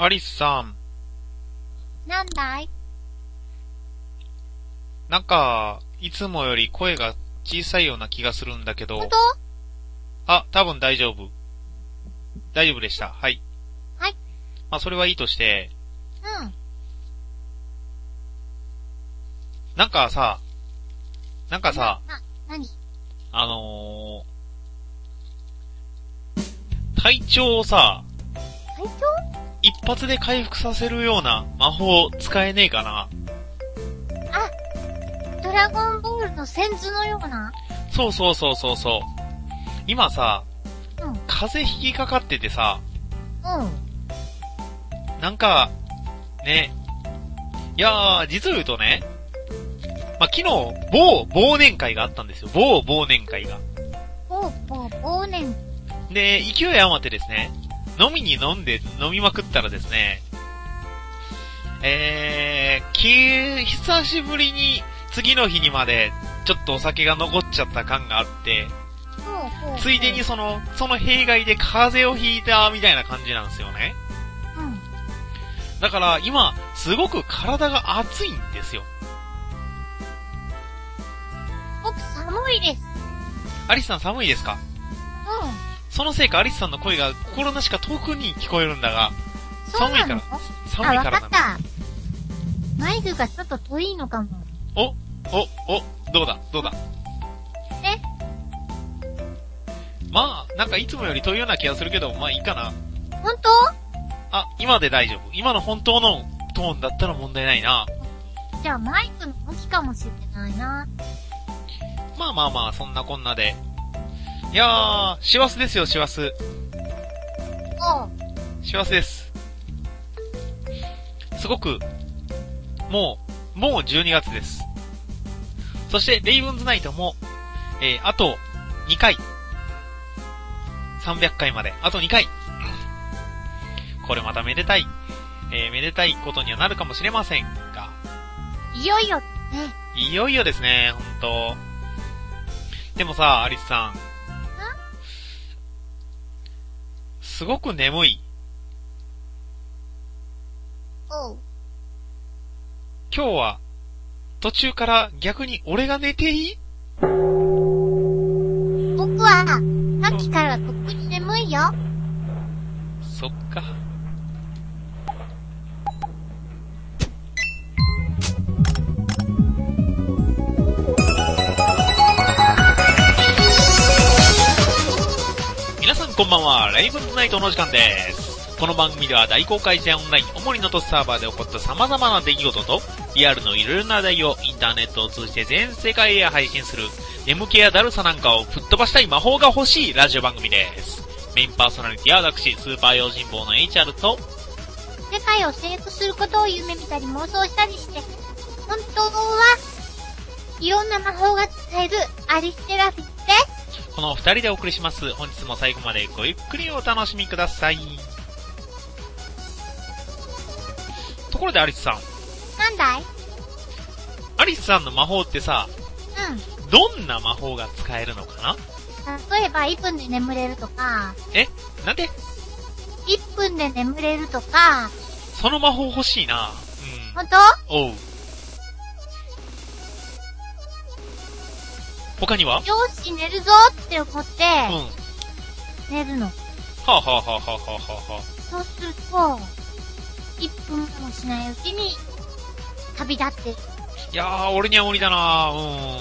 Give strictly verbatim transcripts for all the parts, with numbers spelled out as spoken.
アリスさん。 なんだい？ なんか、いつもより声が小さいような気がするんだけど。 本当？ あ、多分大丈夫。大丈夫でした。はい。 はい。 まあ、それはいいとして。 うん。 なんかさ、なんかさ、 な、な、なに？ あのー、体調をさ、 体調？ 一発で回復させるような魔法使えねえかな？ あ、ドラゴンボールの先図のような？ そうそうそうそうそう。今さ、 うん。 風邪ひきかかっててさ、 うん。 なんか、ね、いやー、実を言うとね、まあ、昨日、某忘年会があったんですよ。某忘年会が。 ぼうぼう忘年。 で、勢い余ってですね、飲みに飲んで飲みまくったらですね、えー、き、久しぶりに次の日にまでちょっとお酒が残っちゃった感があって、 ほうほうほう。 ついでにその、その弊害で風邪をひいたみたいな感じなんですよね。 うん。 だから今、すごく体が熱いんですよ。 僕寒いです。 アリスさん寒いですか？ うん。 そのせいかアリスさんの声が心なしか遠くに聞こえるんだが、 そうなの？ 寒いから、寒いからあ、わかなった。マイクがちょっと遠いのかも。 お、お、お、どうだ、どうだ。 え？ まあ、なんかいつもより遠いような気がするけど、まあいいかな。 本当？ あ、今で大丈夫。今の本当のトーンだったら問題ないな。 じゃあマイクの向きかもしれないな。 まあまあまあ、そんなこんなで。いやー、師走ですよ、師走。 おう。 師走です。すごく、もう、もうじゅうにがつです。そして、レイブンズナイトも、えー、あとにかい。さんびゃっかいまで、あとにかい。これまためでたい、えー、めでたいことにはなるかもしれませんが。 いよいよね。 いよいよですね、ほんと。でもさ、アリスさん。すごく眠い。 おう。 今日は、途中から逆に俺が寝ていい？ 僕は、さっきからとっくに眠いよ。 そっか。皆さんこんばんは、レイブンズナイトの時間です。この番組では大公開試合オンライン、主にノートサーバーで起こった様々な出来事と、リアルのいろいろな題をインターネットを通じて全世界へ配信する、眠気やだるさなんかを吹っ飛ばしたい魔法が欲しいラジオ番組です。メインパーソナリティは私、スーパー用心棒の エイチアール と、 世界を征服することを夢見たり妄想したりして、本当はいろんな魔法が使えるアリステラフィです。 この二人でお送りします。本日も最後までごゆっくりお楽しみください。ところでアリスさん。 なんだい？ アリスさんの魔法ってさ、 うん。 どんな魔法が使えるのかな？ 例えばいっぷんで眠れるとか、 え？なんで？ いっぷんで眠れるとか、 その魔法欲しいな。うん。 本当？ おう。他には？ よし、寝るぞって思って、 うん。 寝るの。 はぁ、あ、はぁはぁはぁはぁはぁはそうすると、いっぷんもしないうちに、旅立ってる。 いやー、俺には無理だな。うー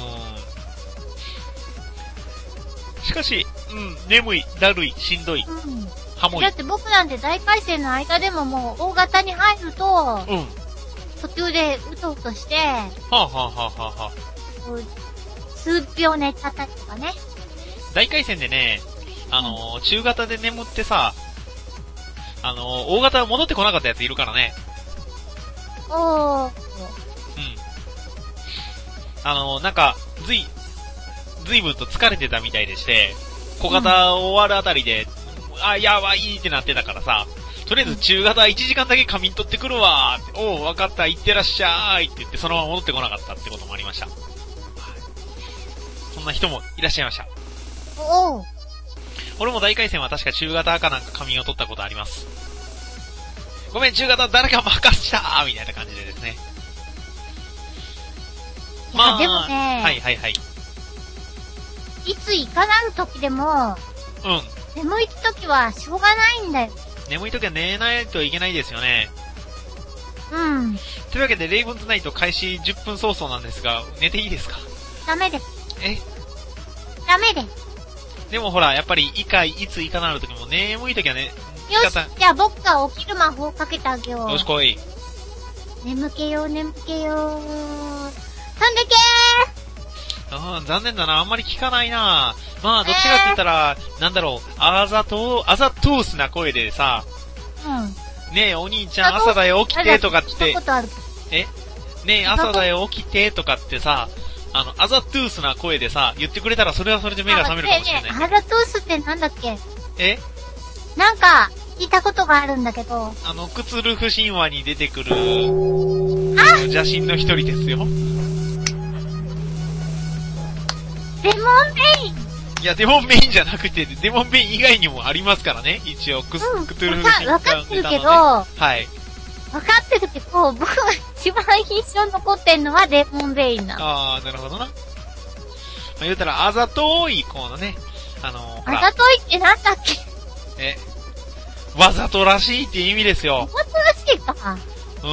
ん。しかし、うん、眠い、だるい、しんどい、 うん。 ハモい。 だって僕なんて大回戦の間でももう大型に入ると、 うん。 途中でうとうとして、 はぁ、はぁはぁはぁはぁ。 こう数秒寝ちゃったりとかね。 大回戦でね、あのー、中型で眠ってさ、あのー、大型戻ってこなかったやついるからね。 おー。 うん。あのー、なんか、ずい、ずいぶんと疲れてたみたいでして、小型終わるあたりで、うん、あ、やばいってなってたからさ、とりあえず中型いちじかんだけ仮眠取ってくるわーって、おう、わかった、行ってらっしゃーいって言って、そのまま戻ってこなかったってこともありました。そんな人もいらっしゃいました。 おー。 俺も大回戦は確か中型かなんか仮眠を取ったことあります。 ごめん、中型誰か任したーみたいな感じでですね。 まあ、でもね、 はいはいはい。 いつ行かなる時でも、 うん。 眠い時はしょうがないんだよ。 眠い時は寝ないといけないですよね。 うん。 というわけで、レイブンズナイト開始じゅっぷん早々なんですが、寝ていいですか？ ダメです。 え？ ダメです。 でもほら、やっぱり、いか、いついかなる時も眠い時はね、 よし、じゃあ僕が起きる魔法かけてあげよう。 よし来い。 眠けよ、眠けよー。飛んでけあー、残念だな。あんまり聞かないな。まあ、どっちかって言ったら、えー、なんだろう、あざと、あざとーすな声でさ、 うん。 ねえ、お兄ちゃん朝だよ起きてとかって、えねえ、朝だよ起きてとかってさ、あの、あざとーすな声でさ、言ってくれたらそれはそれで目が覚めるかもしれない。 ねえねえ、あざとーすってなんだっけ？ えなんか、聞いたことがあるんだけど。 あの、クツルフ神話に出てくる、あの邪神の一人ですよ。 デモンベイン。 いや、デモンベインじゃなくて、デモンベイン以外にもありますからね、一応、クス、 うん、 クトゥルフ神話、 ね。わかってるけど、 はい。 わかってるけど、僕が一番印象に残ってんのはデモンベインなの。 あー、なるほどな。まあ、言うたら、あざとい、このね、あのー、 あざといってなんだっけ？ え、わざとらしいって意味ですよ。 わざとらしいか。 うん。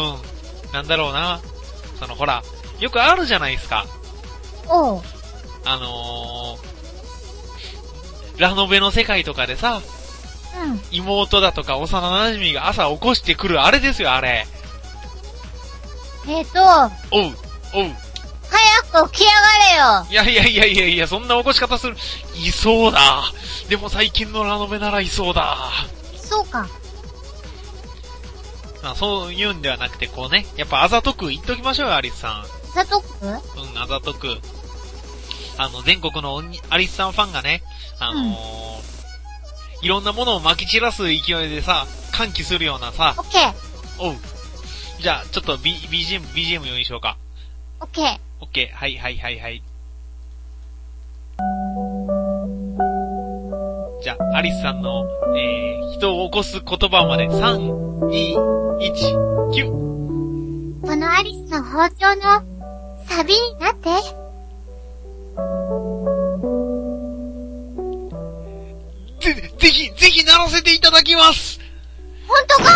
なんだろうな。その、ほら、よくあるじゃないですか。 おう。 あのー、ラノベの世界とかでさ、 うん。 妹だとか幼馴染が朝起こしてくるあれですよ、あれ。 えーと、 おう、おう。 早く起きやがれよ。 いやいやいやいやいや、そんな起こし方する。いそうだ。でも最近のラノベならいそうだ。 そうか。 まあそういうんではなくて、こうね、やっぱあざとく言っときましょうよ、アリスさん。 あざとく？ うん、あざとく。あの、全国のアリスさんファンがね、あのー、うん、いろんなものを撒き散らす勢いでさ、歓喜するようなさ。 オッケー。 おう。じゃあ、ちょっと B、BGM、ビージーエム 用意しようか。 オッケー。 オッケー。はいはいはいはい。じゃあ、アリスさんの、えー、人を起こす言葉まで、さん、に、いち、きゅう。 このアリスの包丁のサビになって。 ぜ、ぜひ、ぜひ鳴らせていただきます。 ほんとか？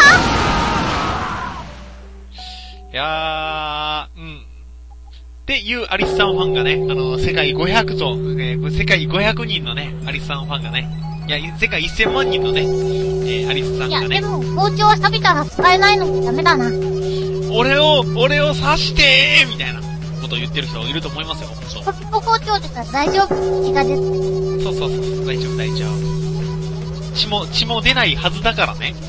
いやー、うん。っていうアリスさんファンがね、あの、世界ごひゃくと、えー、世界ごひゃくにんのね、アリスさんファンがね、いや、世界せんまんにんのね、えー、アリスさんがね。 いや、でも、包丁は錆びたら使えないのもダメだな。 俺を、俺を刺してーみたいなことを言ってる人いると思いますよ、ほんと。 ポ包丁でさ、大丈夫？血が出て。 そうそうそう、大丈夫、大丈夫。血も、血も出ないはずだからね。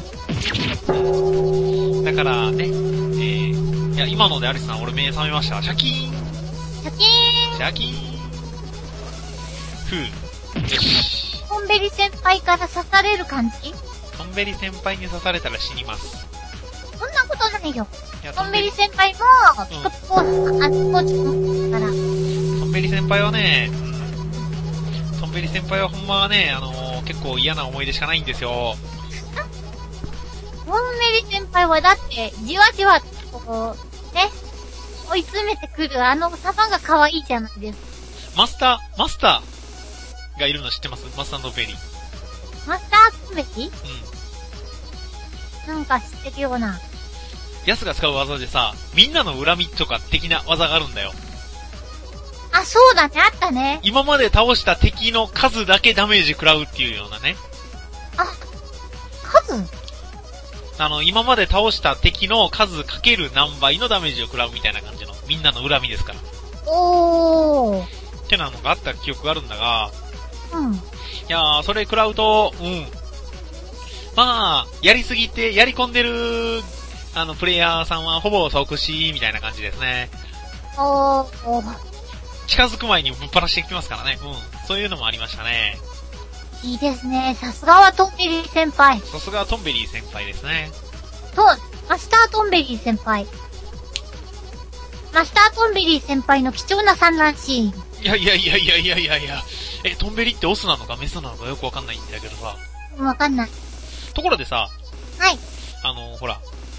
だからね、えー、いや、今のでアリスさん、俺目覚めました。シャキーン。 シャキーン。 シャキーン。ふう。よし。 トンベリ先輩から刺される感じ？ トンベリ先輩に刺されたら死にます。 そんなことないよ。 いやトンベリ先輩も、ピコピコ、うん、あっちこっちもから。トンベリ先輩はね、うん、トンベリ先輩はほんまはね、あのー、結構嫌な思い出しかないんですよ。 トンベリ先輩はだって、じわじわとこう、ね、追い詰めてくるあの様が可愛いじゃないですか。 マスター、マスターがいるの知ってます？マスタートンベリ。 マスタートンベリ？うん。なんか知ってるような。 ヤスが使う技でさ、みんなの恨みとか的な技があるんだよ。 あ、そうだね、あったね。 今まで倒した敵の数だけダメージ食らうっていうようなね。 あ、数？ あの、今まで倒した敵の数かける何倍のダメージを食らうみたいな感じの、みんなの恨みですから。 おー。 ってなのがあった記憶があるんだが、 うん。いやー、それ食らうと、うん。まあ、やりすぎて、やり込んでる、あの、プレイヤーさんはほぼ即死みたいな感じですね。 おー。 近づく前にぶっ放してきますからね。うん。そういうのもありましたね。 いいですね。さすがはトンベリー先輩。 さすがはトンベリー先輩ですね。 と、マスタートンベリー先輩。マスタートンベリー先輩の貴重な産卵シーン。 いやいやいやいやいやいやいや。え、トンベリってオスなのかメスなのかよくわかんないんだけどさ。 わかんない。 ところでさ。 はい。 あの、ほら、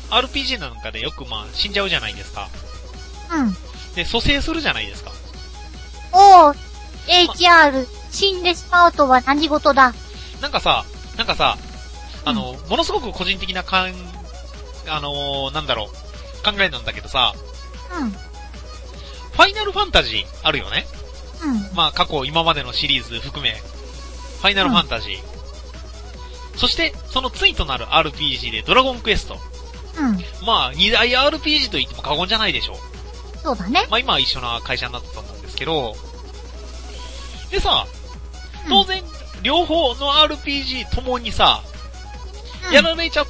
アールピージー なんかでよくまあ死んじゃうじゃないですか。 うん。 で、蘇生するじゃないですか。 おー、エイチアール、ま、死んでしまうとは何事だ。 なんかさ、なんかさ、あの、うん、ものすごく個人的なかん、あのー、なんだろう、考えなんだけどさ、 うん。 ファイナルファンタジーあるよね。 うん。 まあ過去今までのシリーズ含め、ファイナルファンタジー。うん、そして、その対となる アールピージー でドラゴンクエスト。 うん。 まあ、二大 アールピージー と言っても過言じゃないでしょう。 そうだね。 まあ今は一緒な会社になったと思うんですけど、でさ、当然、うん、両方の アールピージー ともにさ、うん、やられちゃった、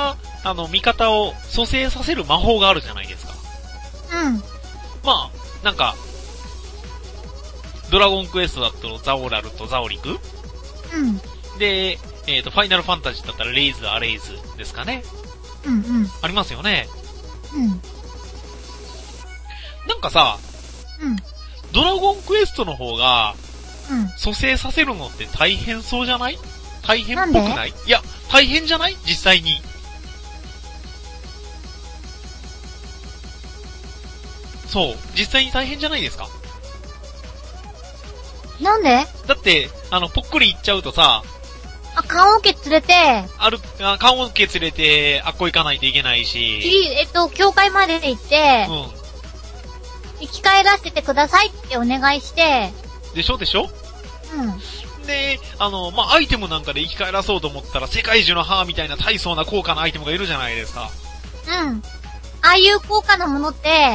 あの、味方を蘇生させる魔法があるじゃないですか。 うん。 まあ、なんか、ドラゴンクエストだとザオラルとザオリク、 うん。 で、えっ、ー、と、ファイナルファンタジーだったらレイズ、アレイズですかね。 うんうん。 ありますよね。 うん。 なんかさ、 うん。 ドラゴンクエストの方が、 うん。 蘇生させるのって大変そうじゃない？大変っぽくない？いや、大変じゃない？実際に。そう、実際に大変じゃないですか？ なんで？ だって、あの、ぽっくり行っちゃうとさ、 あ、棺桶連れて、 ある、あ、棺桶連れて、あっこ行かないといけないし、 次、えっと、教会まで行って、 うん。 生き返らせてくださいってお願いして、 でしょでしょ？ うん。 で、あの、まあ、アイテムなんかで生き返らそうと思ったら、世界中の歯みたいな大層な高価なアイテムがいるじゃないですか。 うん。ああいう高価なものって、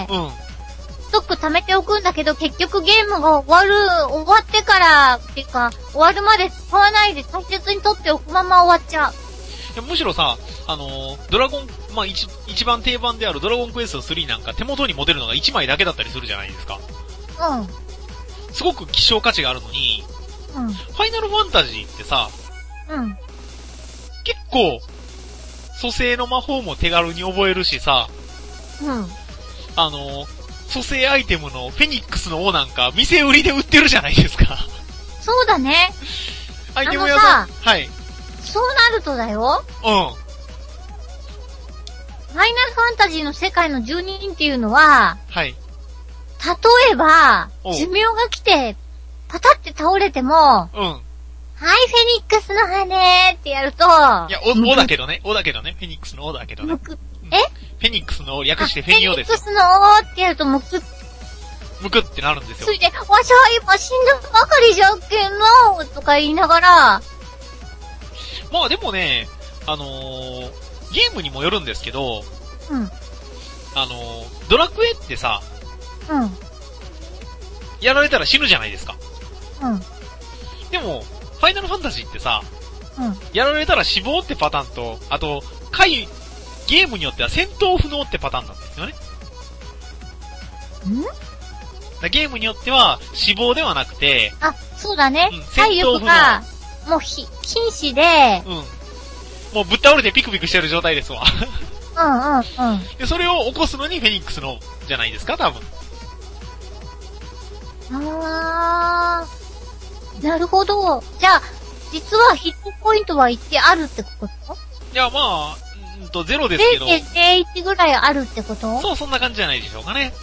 うん。 ストック貯めておくんだけど、結局ゲームが終わる、終わってから、っていうか、終わるまで使わないで大切に取っておくまま終わっちゃう。 いやむしろさ、あのー、ドラゴン、まあ、一、一番定番であるドラゴンクエストスリーなんか手元に持てるのがいちまいだけだったりするじゃないですか。 うん。 すごく希少価値があるのに、 うん。 ファイナルファンタジーってさ、 うん。 結構、蘇生の魔法も手軽に覚えるしさ、 うん。 あのー、蘇生アイテムのフェニックスの尾なんか店売りで売ってるじゃないですか。 そうだね。 アイテム屋さん。はい。 そうなるとだよ。 うん。 ファイナルファンタジーの世界の住人っていうのは、 はい。 例えば、寿命が来て、パタって倒れても、うん。はい、フェニックスの羽ってやると、いや、お、おだけどね。おだけどね。フェニックスのおだけどね。 え？ フェニックスの略してフェニオですよ。 フェニックスのおってやるとむくっ。 むくってなるんですよ。 それで、わしは今死んだばかりじゃっけんのとか言いながら。 まあでもね、あのー、ゲームにもよるんですけど、 うん。 あのー、ドラクエってさ、 うん。 やられたら死ぬじゃないですか。 うん。 でも、ファイナルファンタジーってさ、 うん。 やられたら死亡ってパターンと、あと、回、ゲームによっては戦闘不能ってパターンなんですよね。 ん？ だゲームによっては死亡ではなくて、 あ、そうだね。 うん、戦闘不能が、もうひ、瀕死で、 うん。もうぶっ倒れてピクピクしてる状態ですわ。 うんうんうん。 で、それを起こすのにフェニックスの、じゃないですか、多分。 あー。なるほど。じゃあ、実はヒットポイントは一定あるってこと？ いや、まあ、うんと、ゼロですけど。 れいてんゼロいち ぐらいあるってこと？ そう、そんな感じじゃないでしょうかね。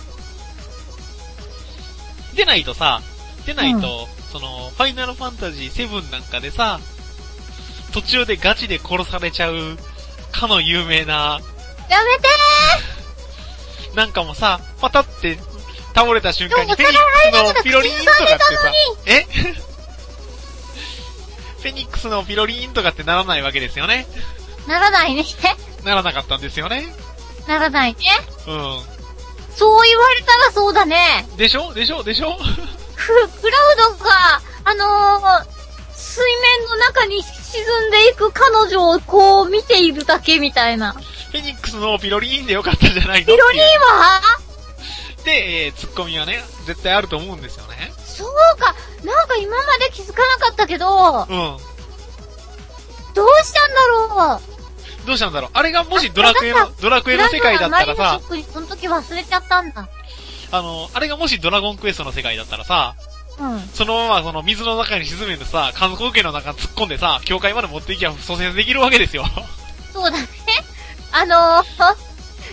でないとさ、でないと、うん、その、ファイナルファンタジーセブンなんかでさ、途中でガチで殺されちゃう、かの有名な、 やめてーなんかもさ、パタって倒れた瞬間にフェニックスのピロリーンとかってさ、えフェニックスのピロリーンとかってならないわけですよね。 ならないね。 ならなかったんですよね。 ならないね。 うん。 そう言われたらそうだね。 でしょでしょでしょク、 クラウドが、あのー、水面の中に沈んでいく彼女をこう見ているだけみたいな。 フェニックスのピロリーンでよかったんじゃないの？ ピロリーンはで、えー、ツッコミはね、絶対あると思うんですよね。 そうか。なんか今まで気づかなかったけど、うん。どうしたんだろうどうしたんだろうあれがもしドラクエの、ドラクエの世界だったらさ、 その時忘れちゃったんだ。 あの、あれがもしドラゴンクエストの世界だったらさ、 うん。 そのままその水の中に沈めてさ、観光系の中に突っ込んでさ、教会まで持っていきゃ蘇生できるわけですよ。 そうだね。あのー、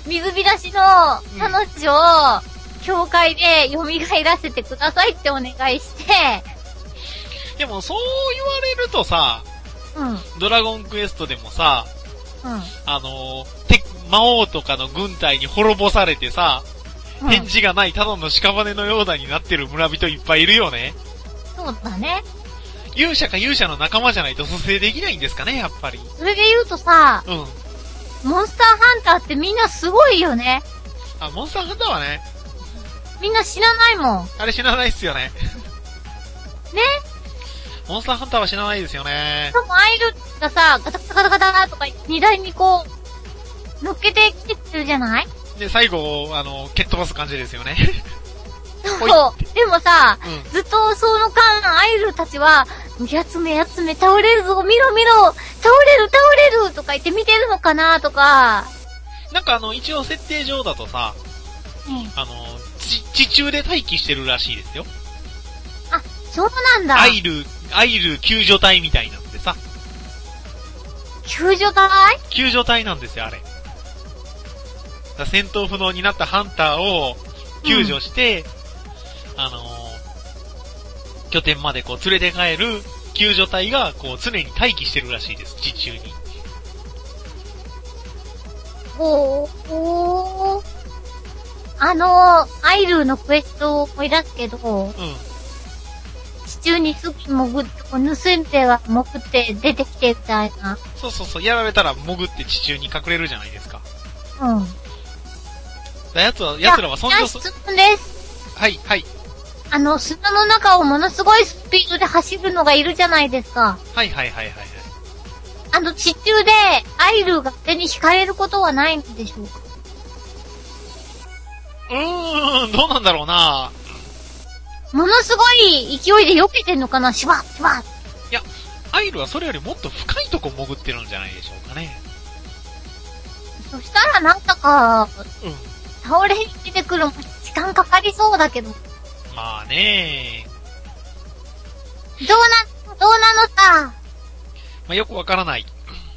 水浸しの彼女を、教会で蘇らせてくださいってお願いして、 でもそう言われるとさ、 うん。 ドラゴンクエストでもさ、 うん。 あのー、て、魔王とかの軍隊に滅ぼされてさ、 うん、 返事がないただの屍のようだになってる村人いっぱいいるよね。 そうだね。 勇者か勇者の仲間じゃないと蘇生できないんですかね、やっぱり。 それで言うとさ、 うん。 モンスターハンターってみんなすごいよね。 あ、モンスターハンターはね。 みんな死なないもん。 あれ死なないっすよね。 ね？ モンスターハンターは死なないですよね。 でもアイルがさ、ガタガタガタガタとか荷台にこう、乗っけてきてくれるじゃない？ で、最後、あの、蹴っ飛ばす感じですよね。 そう。でもさ、 うん、 ずっとその間、アイルたちは、やつめやつめ倒れるぞ、見ろ見ろ、倒れる倒れるとか言って見てるのかなとか。 なんかあの、一応設定上だとさ、 うん、 あの、地中で待機してるらしいですよ。 あ、そうなんだ。 アイル、アイル救助隊みたいなんでさ。 救助隊？ 救助隊なんですよ、あれ。だ戦闘不能になったハンターを救助して、うん、あのー、拠点までこう連れて帰る救助隊がこう常に待機してるらしいです、地中に。 おー、おー。あのー、アイルーのクエストを思い出すけど、うん。地中にすぐ潜って、こう盗んでは潜って出てきてみたいな。 そうそうそう、やられたら潜って地中に隠れるじゃないですか。 うん。 やつは、やつらはそんな、 質問です。 はい、はい。 あの、砂の中をものすごいスピードで走るのがいるじゃないですか。 はいはいはいはい。 あの、地中でアイルーが手に惹かれることはないんでしょうか？ うーん、どうなんだろうな。 ものすごい勢いで避けてんのかな？シュワッシュワッ。 いや、アイルはそれよりもっと深いとこ潜ってるんじゃないでしょうかね。 そしたらなんだか、 うん。 倒れに出てくるのも時間かかりそうだけど。 まあねどうな、どうなのさ。 まあよくわからない。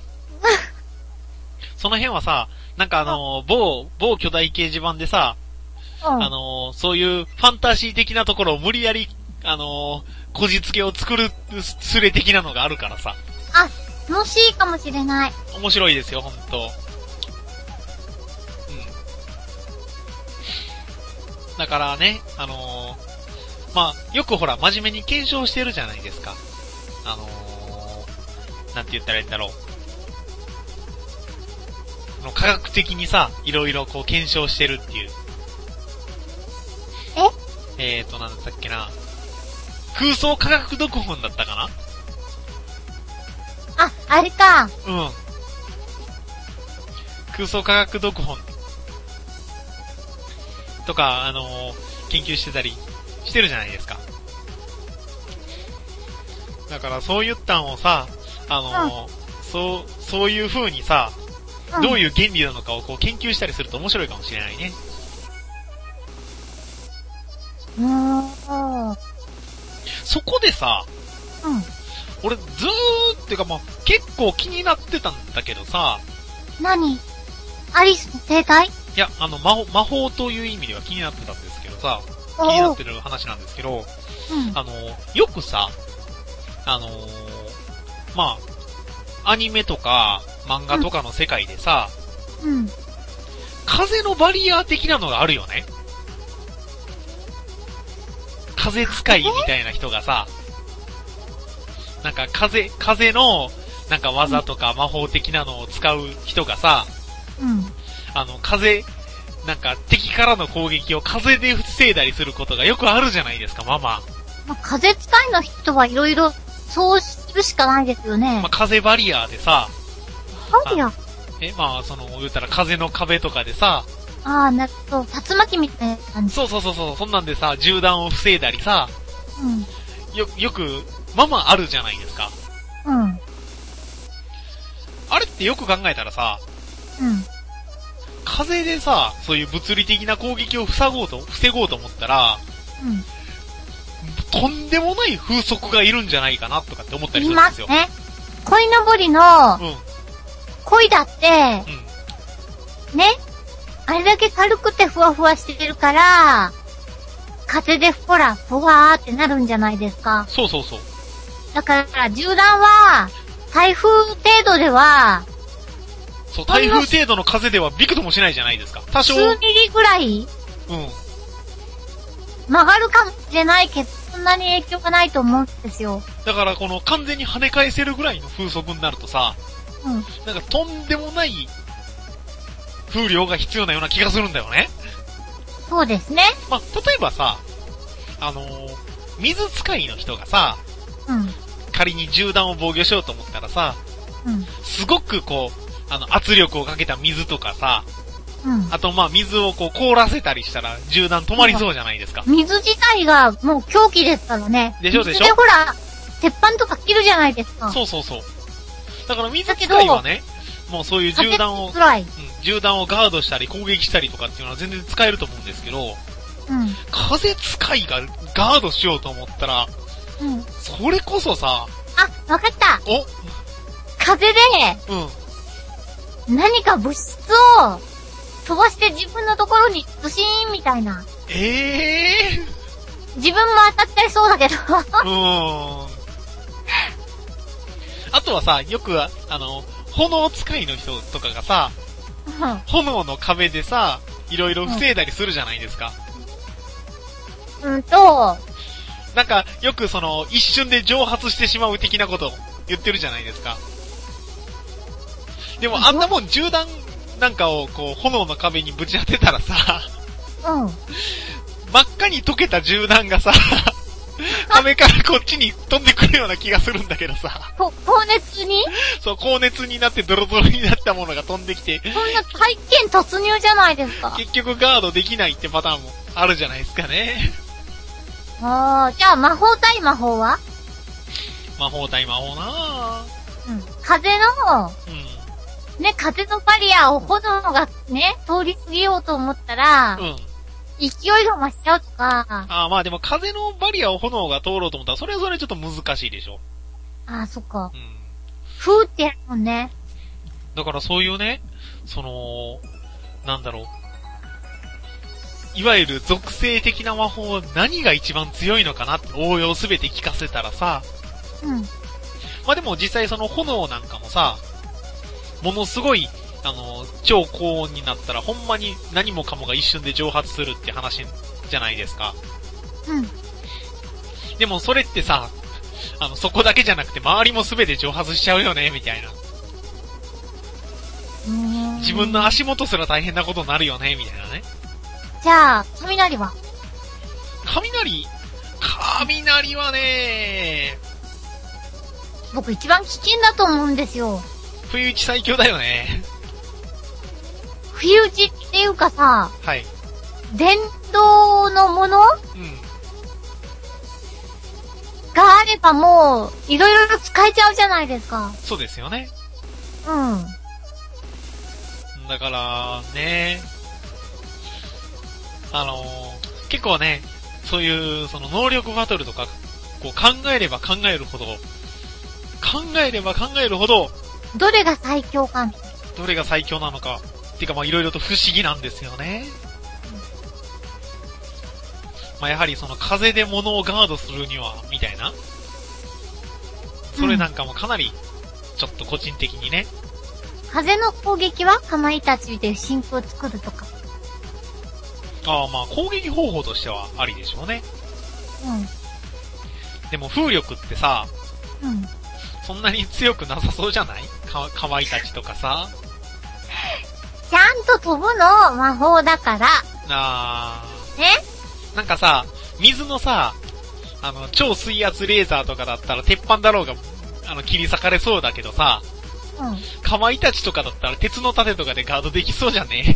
その辺はさ、なんかあのー、某、某巨大掲示板でさ、うん、あのー、そういうファンタジー的なところを無理やり、あのー、こじつけを作るスレ的なのがあるからさ。 あ、楽しいかもしれない。 面白いですよ、ほんと。だからね、あのー、まあ、よくほら、真面目に検証してるじゃないですか。あのー、なんて言ったらいいんだろう。科学的にさ、いろいろこう検証してるっていう。ええーと、なんだっけな。空想科学読本だったかな？ あ、あれか。 うん。空想科学読本。とか、あのー、研究してたりしてるじゃないですか。だからそういったんをさ、あのーうん、そう、そういう風にさ、うん、どういう原理なのかをこう研究したりすると面白いかもしれないね。 うーん。 そこでさ、 うん。 俺ずーってかまあ、結構気になってたんだけどさ。 何？アリスの生態？ いや、あの、魔法、魔法という意味では気になってたんですけどさ、気になってる話なんですけど、うん、あの、よくさ、あのー、まあ、アニメとか漫画とかの世界でさ、 うん。 風のバリアー的なのがあるよね。風使いみたいな人がさ、なんか風、風の、なんか技とか魔法的なのを使う人がさ、 うん。 あの、風、なんか敵からの攻撃を風で防いだりすることがよくあるじゃないですか、ママ。 まあ、風使いの人はいろいろそうするしかないですよね。 まあ、風バリアーでさ、 バリアーえ、まあ、その、言ったら風の壁とかでさ、 ああ、なるほど。竜巻みたいな感じ。 そうそうそうそう、そんなんでさ、銃弾を防いだりさ、 うん。 よ、よく、ままあるじゃないですか。 うん。 あれってよく考えたらさ、 うん。 風でさ、そういう物理的な攻撃を防ごうと、防ごうと思ったら、 うん。 とんでもない風速がいるんじゃないかなとかって思ったりするんですよ。 いますね。鯉のぼりの、 うん。 鯉だって、 うん。 ね、 あれだけ軽くてふわふわしてるから、風でほら、ふわーってなるんじゃないですか。 そうそうそう。 だから、銃弾は、台風程度では、 そう、台風程度の風ではびくともしないじゃないですか。多少。 数ミリぐらいうん。 曲がるかもしれないけど、そんなに影響がないと思うんですよ。 だからこの完全に跳ね返せるぐらいの風速になるとさ、うん。なんかとんでもない風量が必要なような気がするんだよね。 そうですね。 まあ、例えばさ、あのー、水使いの人がさ、うん。仮に銃弾を防御しようと思ったらさ、うん。すごくこう、あの、圧力をかけた水とかさ、うん。あとまあ水をこう凍らせたりしたら銃弾止まりそうじゃないですか。 水自体がもう凶器ですからね。 でしょでしょ。 でほら、鉄板とか切るじゃないですか。 そうそうそう。だから水使いはね、もうそういう銃弾を、うん、銃弾をガードしたり攻撃したりとかっていうのは全然使えると思うんですけど、うん。風使いがガードしようと思ったら、うん。それこそさ、 あ、わかった。 お風で、うん。何か物質を、飛ばして自分のところにズシーンみたいな。 ええー。 自分も当たっちゃいそうだけど。うーん。あとはさ、よく、あの、炎使いの人とかがさ、うん、炎の壁でさ、いろいろ防いだりするじゃないですか。 うんと、 なんか、よくその、一瞬で蒸発してしまう的なことを言ってるじゃないですか。でも、あんなもん銃弾、なんかをこう炎の壁にぶち当てたらさ、うん。真っ赤に溶けた銃弾がさ、壁からこっちに飛んでくるような気がするんだけどさ。 こ、高熱にそう、高熱になってドロドロになったものが飛んできて。 そんな体験突入じゃないですか。 結局ガードできないってパターンもあるじゃないですかね。 あー、じゃあ魔法対魔法は魔法対魔法なぁ。 うん。風の、うん。ね、風のバリアを炎がね、通り過ぎようと思ったら、うん。勢いが増しちゃうとか。 ああ、まあでも風のバリアを炎が通ろうと思ったら、それはそれちょっと難しいでしょ。 ああ、そっか。うん。ふーってやるもんね。 だからそういうね、その、なんだろう。いわゆる属性的な魔法、何が一番強いのかなって応用すべて聞かせたらさ。うん。まあでも実際その炎なんかもさ、ものすごい、あの、超高温になったら、ほんまに何もかもが一瞬で蒸発するって話じゃないですか。うん。でもそれってさ、あの、そこだけじゃなくて周りもすべて蒸発しちゃうよね、みたいな。うーん。自分の足元すら大変なことになるよね、みたいなね。 じゃあ、雷は雷雷はね、 僕一番危険だと思うんですよ。 不意打ち最強だよね。 不意打ちっていうかさ、 はい。 電動のもの、うん、があればもう、いろいろ使えちゃうじゃないですか。 そうですよね。 うん。 だから、ね、あのー、結構ね、そういう、その能力バトルとか、こう考えれば考えるほど、考えれば考えるほど、 どれが最強かどれが最強なのか。っていうかまあいろいろと不思議なんですよね。うん、まあやはりその風で物をガードするには、みたいな。それなんかもかなり、ちょっと個人的にね。 うん、風の攻撃はかまいたちで真空を作るとか。 ああまあ攻撃方法としてはありでしょうね。うん。でも風力ってさ、うん。そんなに強くなさそうじゃない？か、かまいたちとかさ。 ちゃんと飛ぶの魔法だから。 あー。ね？ なんかさ、水のさ、あの、超水圧レーザーとかだったら鉄板だろうが、あの、切り裂かれそうだけどさ、うん。かまいたちとかだったら鉄の盾とかでガードできそうじゃね？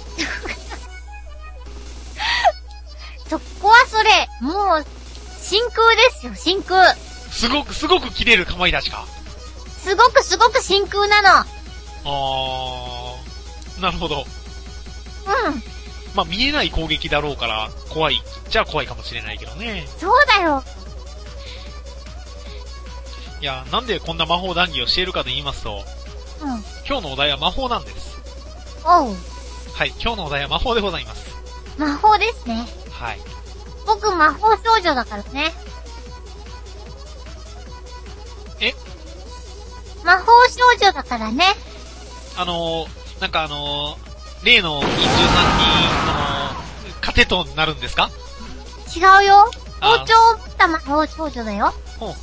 そこはそれ、もう、真空ですよ、真空。 すごく、すごく切れるかまいたちか。 すごくすごく真空なの。あー、なるほど。 うん。 まあ、見えない攻撃だろうから、怖い。じゃあ怖いかもしれないけどね。 そうだよ。 いや、なんでこんな魔法談義をしているかと言いますと、うん。今日のお題は魔法なんです。 おう。 はい、今日のお題は魔法でございます。 魔法ですね。 はい。 僕魔法少女だからね。 え魔法少女だからね。 あのー、なんかあのー、例の忍者さんに、その、糧となるんですか？ 違うよ。包丁を持った魔法少女だよ。 ほうほ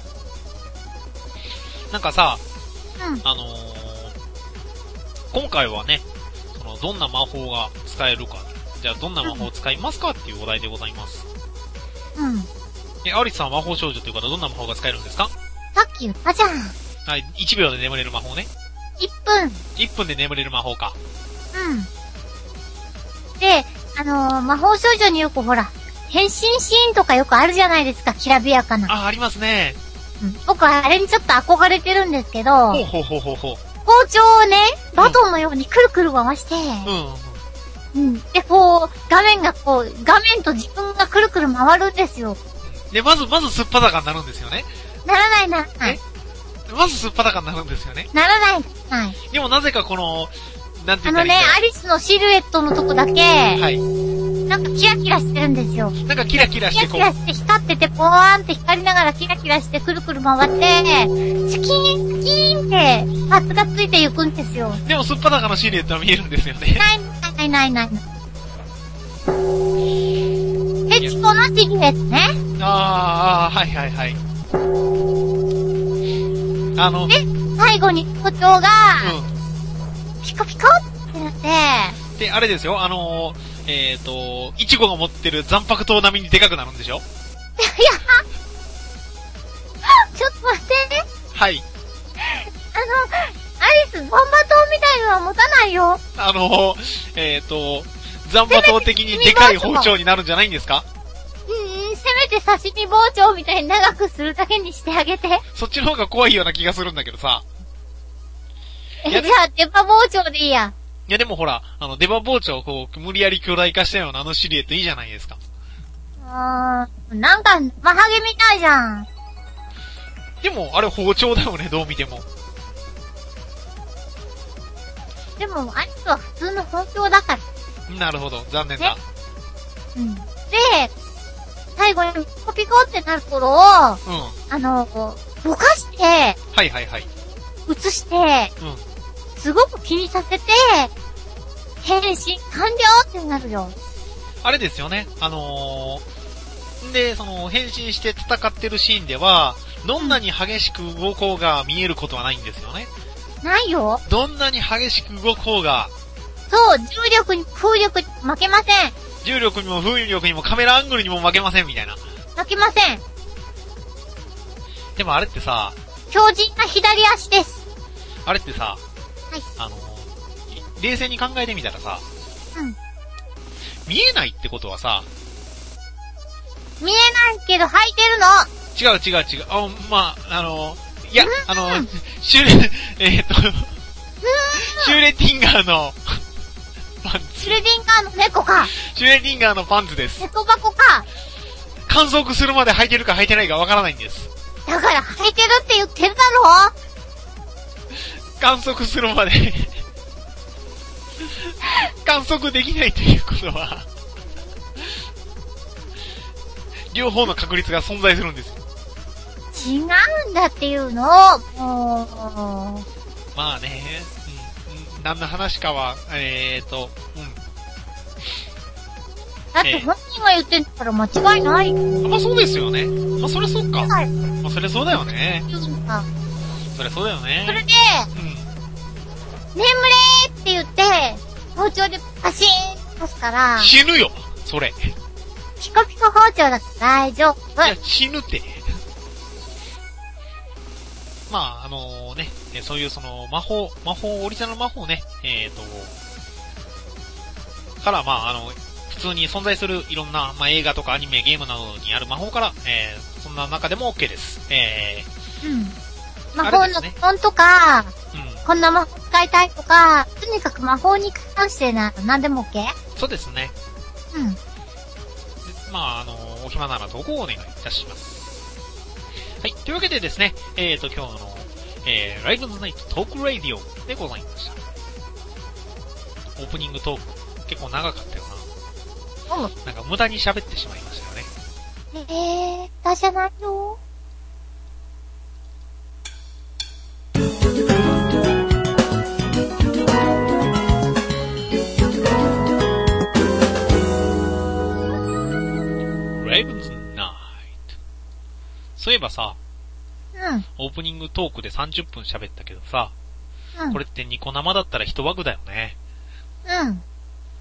う。なんかさ、 うん。 あのー、今回はね、その、どんな魔法が使えるか。じゃあ、どんな魔法を使いますかっていうお題でございます。 うん。 え、アリスさんは魔法少女という方はどんな魔法が使えるんですか？ さっき言ったじゃん。 はい、いちびょうで眠れる魔法ね。 いっぷん。 いっぷんで眠れる魔法か。 うん。で、あのー、魔法少女によくほら、変身シーンとかよくあるじゃないですか、きらびやかな。 あ、ありますね。 うん。僕はあれにちょっと憧れてるんですけど、 ほうほうほうほうほう。 包丁をね、バトンのようにくるくる回して、 うん。 うん。で、こう、画面がこう、画面と自分がくるくる回るんですよ。 で、まず、まずすっぱだかになるんですよね。 ならないならない。 まずすっぱだかになるんですよね。 ならないならない。 でもなぜかこの、なんてあの言ったらいいんだろう。 ね、アリスのシルエットのとこだけ、 はい。 なんかキラキラしてるんですよ。 なんかキラキラしてこう。 キラキラして光ってて、ポワーンって光りながらキラキラしてくるくる回って、チキーン、チキーンってパーツがついていくんですよ。 でもすっぱだかのシルエットは見えるんですよね。 ないないないないない。ヘチコのシルエットね。 あー、はいはいはい。あの、 で、最後に包丁が、 うん。 ピコピコってなって、 で、あれですよ、あのー、えっ、ー、と、イチゴが持ってる残白刀並みにでかくなるんでしょ？ いや、ちょっと待って。 はい。 あの、アリス、ボンバ刀みたいのは持たないよ。 あのー、えっ、ー、と、残白刀的にでかい包丁になるんじゃないんですか？ うん、せめて刺身包丁みたいに長くするだけにしてあげて。 そっちの方が怖いような気がするんだけどさ。 え、じゃあ、デパ包丁でいいや。 いやでもほら、あの、デバ包丁をこう、無理やり巨大化したようなあのシルエットいいじゃないですか。 うーん、なんか、マハゲみたいじゃん。 でも、あれ包丁だよね、どう見ても。 でも、アリスは普通の包丁だから。 なるほど、残念だ。 うん。で、最後にピコピコってなる頃を、うん。 あの、ぼかして、 はいはいはい。 映して、 うん。 すごく気にさせて、変身完了ってなるよ。 あれですよね、あのー、で、その、変身して戦ってるシーンでは、どんなに激しく動こうが見えることはないんですよね。 ないよ。 どんなに激しく動こうが、 そう、重力に、風力に負けません。 重力にも風力にもカメラアングルにも負けませんみたいな。 負けません。 でもあれってさ、 強靭な左足です。 あれってさ、 はい。 あの、冷静に考えてみたらさ、 うん。 見えないってことはさ、 見えないけど履いてるの。 違う違う違う。あ、まあ、あの、いや、あの、シュレ、えー、っと、シュレティンガーのパンツ。 シュレディンガーの猫か。 シュレティンガーのパンツです。 猫箱か。 観測するまで履いてるか履いてないかわからないんです。 だから履いてるって言ってるだろ。 観測するまで観測できないということは両方の確率が存在するんですよ。 違うんだっていうの。もう。 まあね、うん、何の話かは、えーと、うん。 だって本人が言ってんだから間違いない。 まあそうですよね。まあそれそうか。 はい。 まあそれそうだよね。 言うんだ。 それそうだよね。 それで、 うん。 眠れーって言って、包丁でパシーンと刺すから。 死ぬよそれ。 ピコピコ包丁だから大丈夫。 いや、死ぬって。まあ、あのね、そういうその魔法、魔法、オリジナル魔法ね、えーと、からまあ、あの、普通に存在するいろんな、まあ、映画とかアニメ、ゲームなどにある魔法から、えー、そんな中でも OK です。えー、うん。魔法の本とか、ね、うん、こんな魔法使いたいとか、とにかく魔法に関してな、何でも OK？ そうですね。 うん。 まあ、あの、お暇なら投稿をお願いいたします。はい。というわけでですね、えーと、今日の、えー、ライブズナイトトークラディオでございました。 オープニングトーク結構長かったよな。 うん。 なんか無駄に喋ってしまいましたよね。 えー、出せないよ。 レイブンズナイト。そういえばさ、 うん。 オープニングトークでさんじゅっぷん喋ったけどさ、 うん。 これってニコ生だったら一枠だよね。 うん。 うん、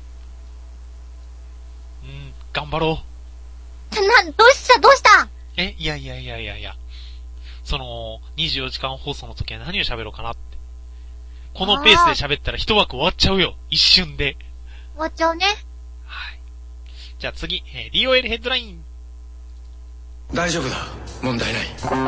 頑張ろな、どうしたどうしたう。え、いやいやいやいやいや。その、にじゅうよじかん放送の時は何を喋ろうかなって。このペースで喋ったら一枠終わっちゃうよ。一瞬で。 終わっちゃうね。 はい。じゃあ次、えー、ディーオーエル ヘッドライン。 大丈夫だ。問題ない。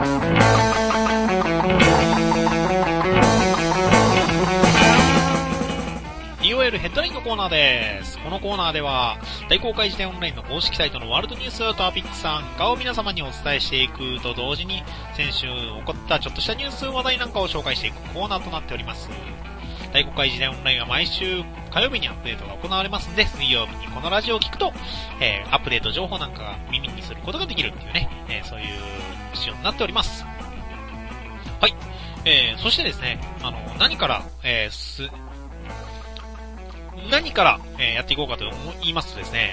ディーオーエル ヘッドラインのコーナーです。このコーナーでは、大公開辞典オンラインの公式サイトのワールドニューストピックス参加を皆様にお伝えしていくと同時に、先週起こったちょっとしたニュース話題なんかを紹介していくコーナーとなっております。大公開辞典オンラインは毎週火曜日にアップデートが行われますんで、水曜日にこのラジオを聞くと、えー、アップデート情報なんかが耳にすることができるっていうね、えー、そういう仕様になっております。はい。えー、そしてですね、あの、何から、えー、す、何から、えー、やっていこうかと言いますとですね、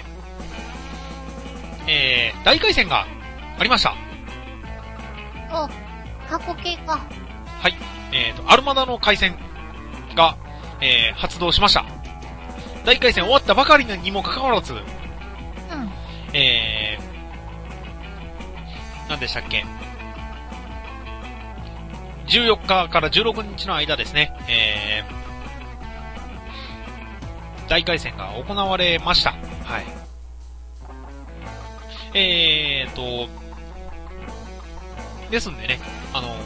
えー、大回戦がありました。 お、過去形か。 はい。えーと、アルマダの回戦が、えー、発動しました。大回戦終わったばかりにもかかわらず、うん。えー、何でしたっけ。じゅうよっかからじゅうろくにちの間ですね、えー、大回戦が行われました。はい。えーと、ですんでね、あのー、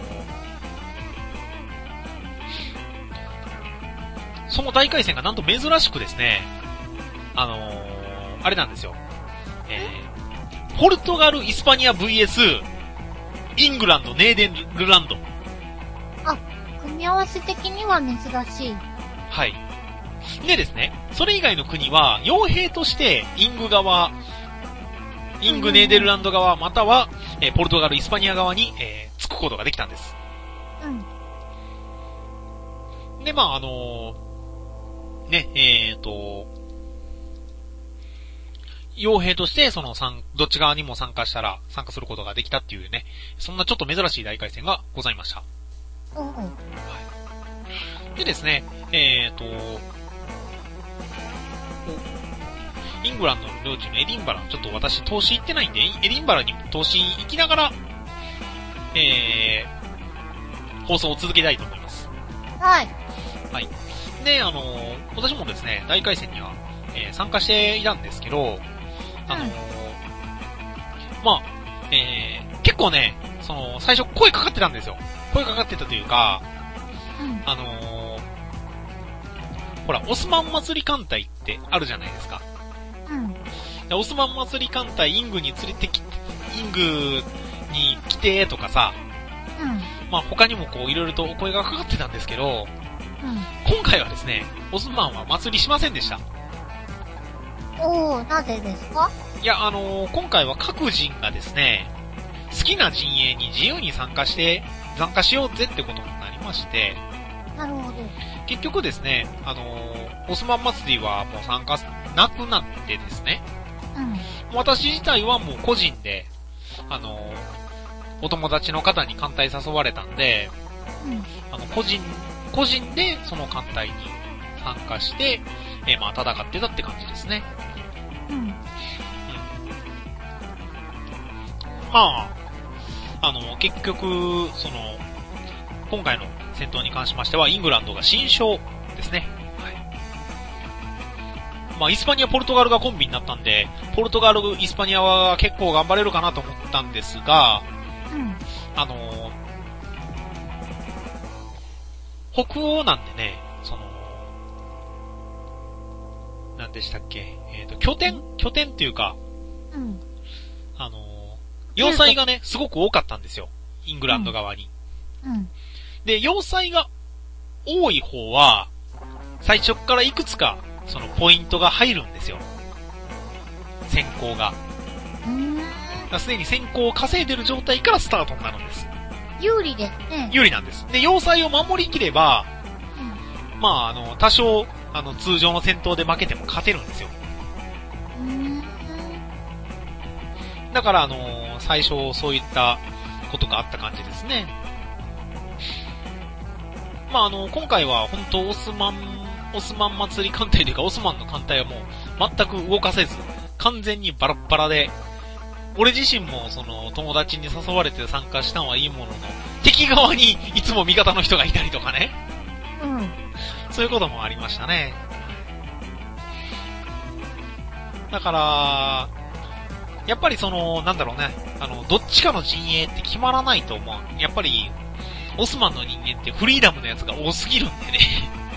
その大回戦がなんと珍しくですね、あのー、あれなんですよ。えー、ポルトガル、イスパニア ブイエス、イングランド、ネーデルランド。 あ、組み合わせ的には珍しい。 はい。でですね、それ以外の国は、傭兵として、イング側、イングネーデルランド側、または、えー、ポルトガル、イスパニア側に、えー、つくことができたんです。うん。で、まあ、あのー、ね、えーと、傭兵として、その、どっち側にも参加したら、参加することができたっていうね、そんなちょっと珍しい大回戦がございました。 うん。はい。 でですね、えーと、イングランドの領地のエディンバラ、ちょっと私投資行ってないんで、エディンバラに投資行きながら、えー、放送を続けたいと思います。 はい。 はい。で、あのー、私もですね、大回戦には、えー、参加していたんですけど、あのー、うん、まあ、えー、結構ね、その、最初声かかってたんですよ。声かかってたというか、うん、あのー、ほら、オスマン祭り艦隊ってあるじゃないですか。うん。オスマン祭り艦隊イングに連れてきて、イングに来てとかさ、うん。まあ他にもこういろいろとお声がかかってたんですけど、うん。今回はですね、オスマンは祭りしませんでした。 おー、なぜですか？ いや、あのー、今回は各人がですね、好きな陣営に自由に参加して、参加しようぜってことになりまして、 なるほど。 結局ですね、あのー、オスマン祭りはもう参加なくなってですね、うん、私自体はもう個人で、あのー、お友達の方に艦隊誘われたんで、うん、あの、個人、個人でその艦隊に参加して、えー、まあ戦ってたって感じですね。うん。うん。まあ、あの、結局、その、今回の戦闘に関しましては、イングランドが新勝ですね。はい。まあ、イスパニア、ポルトガルがコンビになったんで、ポルトガル、イスパニアは結構頑張れるかなと思ったんですが、うん。あのー、北欧なんでね、その、何でしたっけ、えっと、拠点拠点っていうか、うん。あのー、要塞がね、すごく多かったんですよ。イングランド側に。うん。うん、で、要塞が多い方は、 最初からいくつか、そのポイントが入るんですよ。先行が。 うーん。 すでに先行を稼いでる状態からスタートになるんです。 有利ですね。 有利なんです。で、要塞を守りきれば、うん、まあ、あの、多少、あの、通常の戦闘で負けても勝てるんですよ。 うーん。 だから、あのー、最初そういったことがあった感じですね。まあ、あの、今回は本当オスマン、オスマン祭り艦隊というか、オスマンの艦隊はもう全く動かせず、完全にバラッバラで、俺自身もその友達に誘われて参加したのはいいものの、敵側にいつも味方の人がいたりとかね。 うん。 そういうこともありましたね。だから、やっぱりその、なんだろうね、あの、どっちかの陣営って決まらないと思う。やっぱり、オスマンの人間ってフリーダムのやつが多すぎるんでね。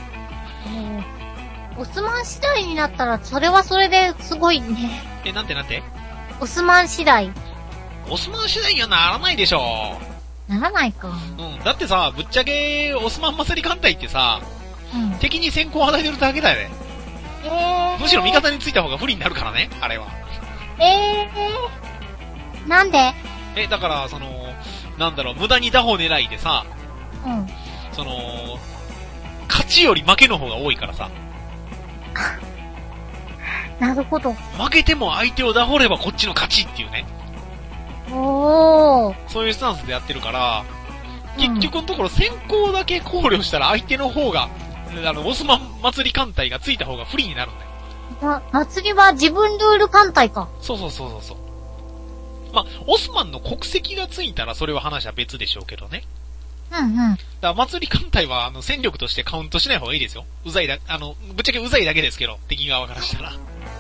オスマン次第になったら、それはそれですごいね。 え、なんてなんて？ オスマン次第。 オスマン次第にはならないでしょ。 ならないか。 うん。だってさ、ぶっちゃけ、オスマン祭り艦隊ってさ、うん、敵に先行を与えてるだけだよね。 えー、 むしろ味方についた方が不利になるからね、あれは。 えー、なんで？ え、だから、その、なんだろう、無駄に打法狙いでさ、 うん。 その、勝ちより負けの方が多いからさ。 なるほど。 負けても相手を打法ればこっちの勝ちっていうね。 おー。 そういうスタンスでやってるから、結局のところ先行だけ考慮したら相手の方が、あの、オスマン祭り艦隊がついた方が不利になるんだよ。 ま、祭りは自分ルール艦隊か。 そうそうそうそうそう。まあ、オスマンの国籍がついたらそれは話は別でしょうけどね。 うんうん。だから祭り艦隊はあの戦力としてカウントしない方がいいですよ。うざいだ、あの、ぶっちゃけうざいだけですけど、敵側からしたら。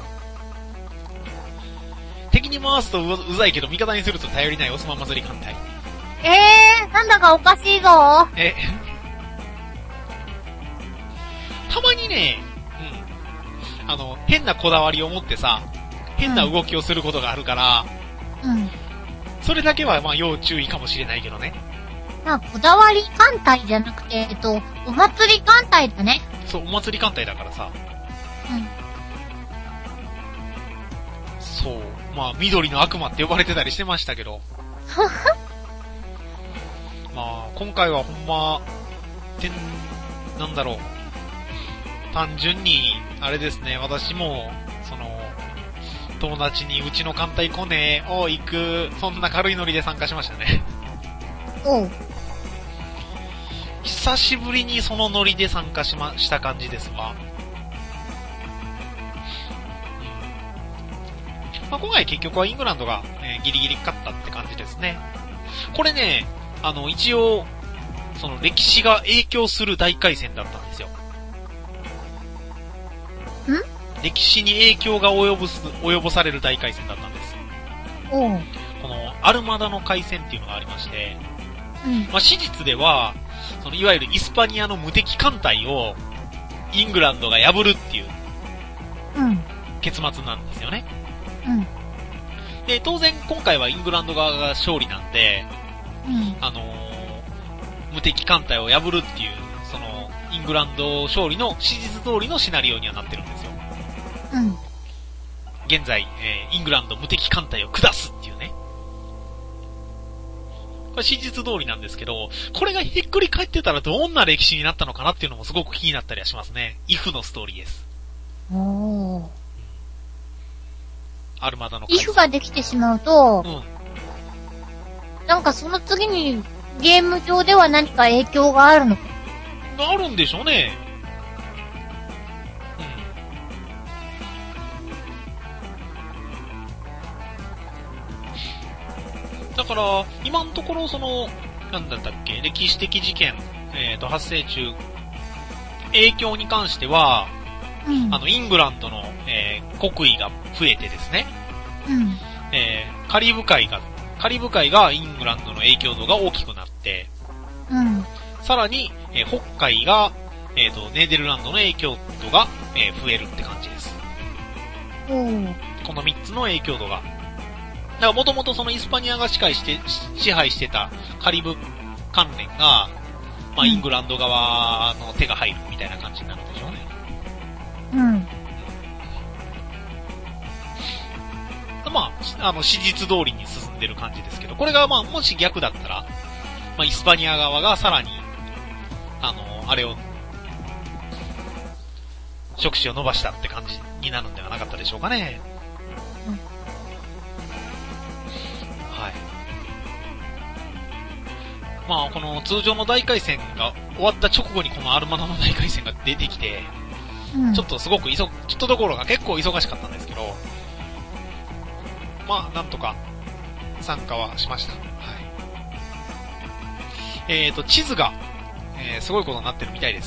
敵に回すと う, うざいけど味方にすると頼りないオスマン祭り艦隊。 えー、なんだかおかしいぞ。 え、たまにね、うん、あの、変なこだわりを持ってさ、変な動きをすることがあるから、 うん。 それだけはまあ要注意かもしれないけどね。 まあ、こだわり艦隊じゃなくて、えっと、お祭り艦隊だね。 そう、お祭り艦隊だからさ。 うん。 そう。まあ、緑の悪魔って呼ばれてたりしてましたけど。まあ、今回はほんま、てん、なんだろう。単純に、あれですね、私も、その、友達にうちの艦隊来ねえ、お行く、そんな軽いノリで参加しましたね。 おう。 久しぶりにそのノリで参加しま、した感じですわ。まあ、今回結局はイングランドが、えー、ギリギリ勝ったって感じですね。これね、あの、一応、その歴史が影響する大回戦だったんですよ。 ん？ 歴史に影響が及ぼす、及ぼされる大回戦だったんです。 おう。 この、アルマダの回戦っていうのがありまして、 うん。 まあ、史実では、その、いわゆるイスパニアの無敵艦隊を、イングランドが破るっていう、 うん。 結末なんですよね。 うん。 で、当然今回はイングランド側が勝利なんで、 うん。 あのー、無敵艦隊を破るっていう、その、イングランド勝利の史実通りのシナリオにはなってるんですよ。 うん。 現在、えー、イングランド無敵艦隊を下すっていうね。これ史実通りなんですけど、これがひっくり返ってたらどんな歴史になったのかなっていうのもすごく気になったりはしますね。イフのストーリーです。 おー。 アルマダのイフができてしまうと、 うん。 なんかその次にゲーム上では何か影響があるのか？ あるんでしょうね。うん。だから、今のところその、なんだったっけ、歴史的事件、えーと、発生中、影響に関しては、 うん、 あの、イングランドの、えー、国威が増えてですね、 うん、 えー、カリブ海が、カリブ海がイングランドの影響度が大きくなって、 うん、 さらに、えー、北海が、えーと、ネーデルランドの影響度が、えー、増えるって感じです。 おー。 このみっつの影響度が。だからもともとそのイスパニアが支配して、支配してたカリブ関連が、まあ、イングランド側の手が入るみたいな感じになるんでしょうね。 うん。 まあ、あの、史実通りに進んでる感じですけど、これがまあ、もし逆だったら、まあ、イスパニア側がさらに、あの、あれを、触手を伸ばしたって感じになるんではなかったでしょうかね。うん。はい。まあ、この通常の大回戦が終わった直後にこのアルマナの大回戦が出てきて、うん、ちょっとすごく急、ちょっとどころが結構忙しかったんですけど、まあ、なんとか参加はしました。はい。えーと、地図が、えー、すごいことになってるみたいです。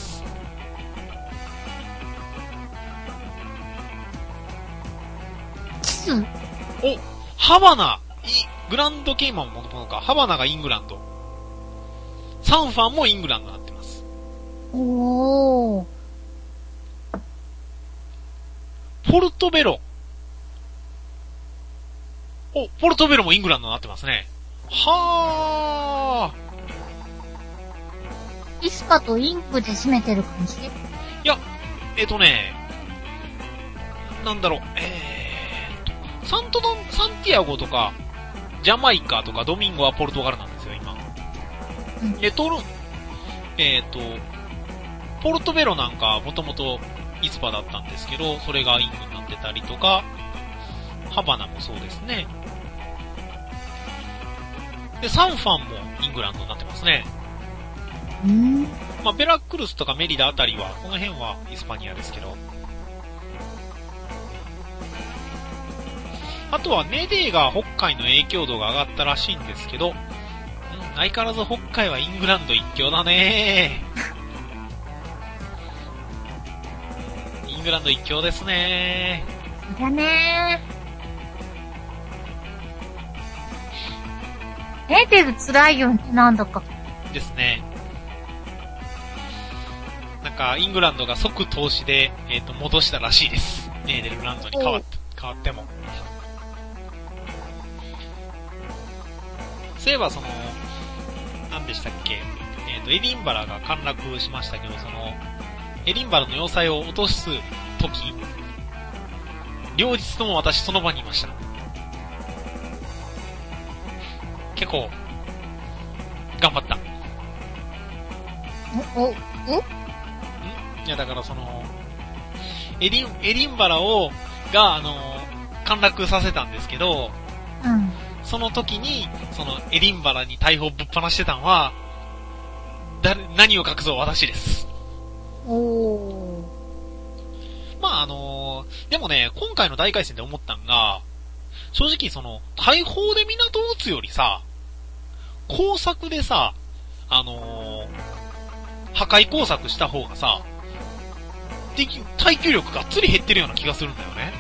地図？ お、ハバナ、グランドケイマンものか、ハバナがイングランド。サンファンもイングランドになってます。 おー。 ポルトベロ。お、ポルトベロもイングランドになってますね。はー。イスパとインクで締めてる感じ？いや、えっ、ー、とね、なんだろう、えーと、サントドン、サンティアゴとか、ジャマイカとかドミンゴはポルトガルなんですよ、今。うん、で、トル、えっ、ー、と、ポルトベロなんかもともとイスパだったんですけど、それがイングになってたりとか、ハバナもそうですね。で、サンファンもイングランドになってますね。 うん。 まあ、ベラクルスとかメリダあたりは、この辺はイスパニアですけど。あとはネデーが北海の影響度が上がったらしいんですけど、うん、相変わらず北海はイングランド一強だねイングランド一強ですねだねー。ネデル辛いよね、なんだか。 ですね。なんか、イングランドが即投資で、えっと、戻したらしいです。ネデルランドに変わった、変わっても。そういえば、その、何でしたっけ、えっと、エディンバラが陥落しましたけど、その、エディンバラの要塞を落とすとき、両日とも私その場にいました。結構、頑張った。 お、お、お？ん？ いや、だからその、エディン、エディンバラを、が、あの、陥落させたんですけど、 うん。 その時に、その、エディンバラに大砲ぶっ放してたのは、誰、何を隠そう私です。 おー。 まあ、あのー、でもね、今回の大回戦で思ったんが、正直その、大砲で港を撃つよりさ、工作でさ、あのー、破壊工作した方がさ、でき、耐久力がっつり減ってるような気がするんだよね。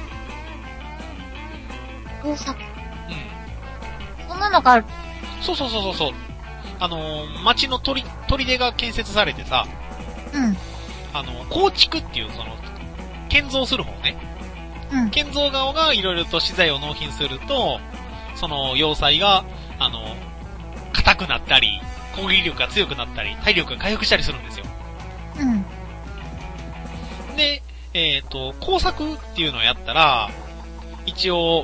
工作？ うん。 そんなのがある？ そうそうそうそう。あのー、町の砦、砦が建設されてさ、 うん。 あの、構築っていう、その、建造する方ね。 うん。 建造側がいろいろと資材を納品すると、その、要塞が、あの、硬くなったり、攻撃力が強くなったり、体力が回復したりするんですよ。 うん。 で、えっと、工作っていうのをやったら、一応、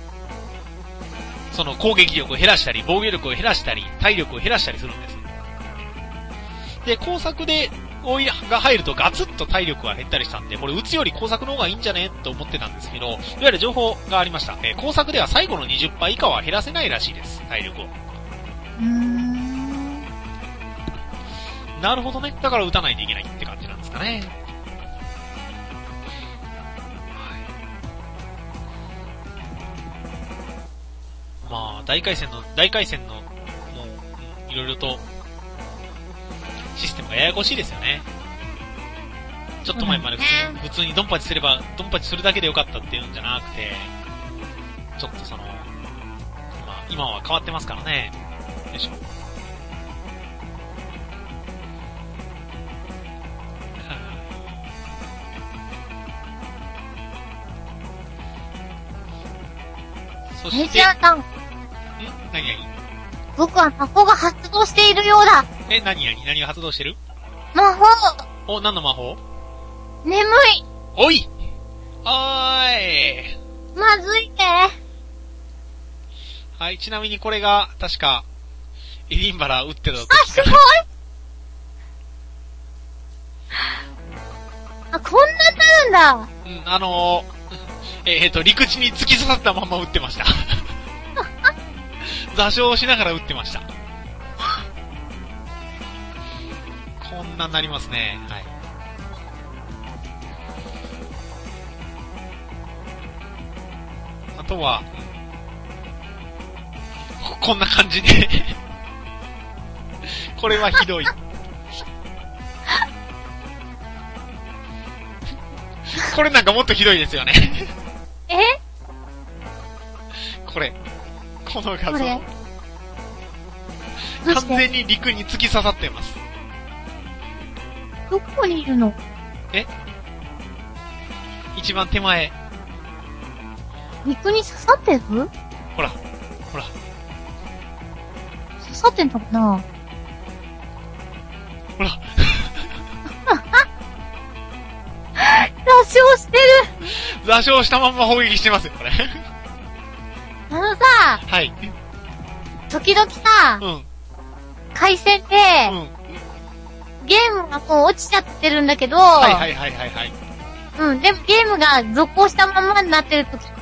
その攻撃力を減らしたり、防御力を減らしたり、体力を減らしたりするんです。で、工作で、オイが入るとガツッと体力が減ったりしたんで、これ撃つより工作の方がいいんじゃねと思ってたんですけど、いわゆる情報がありました。えー、工作では最後の にじゅっパーセント 以下は減らせないらしいです、体力を。 うーん。 なるほどね。だから撃たないといけないって感じなんですかね。まあ、大回戦の、大回戦の、もう、うん、いろいろと、システムがややこしいですよね。ちょっと前まで普通に、普通にドンパチすれば、ドンパチするだけでよかったっていうんじゃなくて、ちょっとその、まあ、今は変わってますからね。よいしょ。そして、 メジャーさん。ん？ 何々？ 僕は魔法が発動しているようだ。 え、何々？何が発動してる？ 魔法。 お、何の魔法？ 眠い。 おいおーいまずいね。 はい、ちなみにこれが、確か、エディンバラ撃ってた時あ、すごいあ、こんなになるんだ。 うん、あのー、えっ、ー、と、陸地に突き刺さったまま撃ってました。座礁しながら撃ってました。こんなになりますね。はい。あとは、こ, こんな感じで。これはひどい。これなんかもっとひどいですよね。 え？ これ。この画像。 これ完全に陸に突き刺さってます。 どこにいるの？ え？一番手前。 陸に刺さってる？ ほら、ほら。 刺さってんのかな？ ほら。 座礁してる。 座礁したまんま砲撃してますよ、これ。 あのさ、 はい。 時々さ、 うん。 回線で、 うん。 ゲームがもう落ちちゃってるんだけど、 はいはいはいはいはい。 うん、でもゲームが続行したままになってる時って、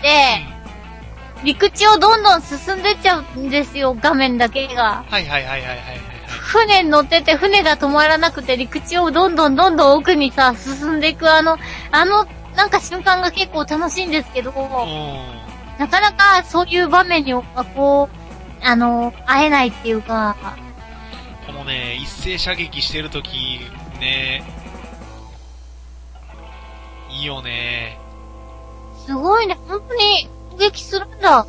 うん、陸地をどんどん進んでっちゃうんですよ、画面だけが。 はいはいはいはいはいはい。 船に乗ってて船が止まらなくて陸地をどんどんどんどん奥にさ、進んでいくあの、あの、なんか瞬間が結構楽しいんですけど、なかなかそういう場面に、こう、あの、会えないっていうか、 このね、一斉射撃してるとき、ね、いいよね。 すごいね、本当に攻撃するんだ。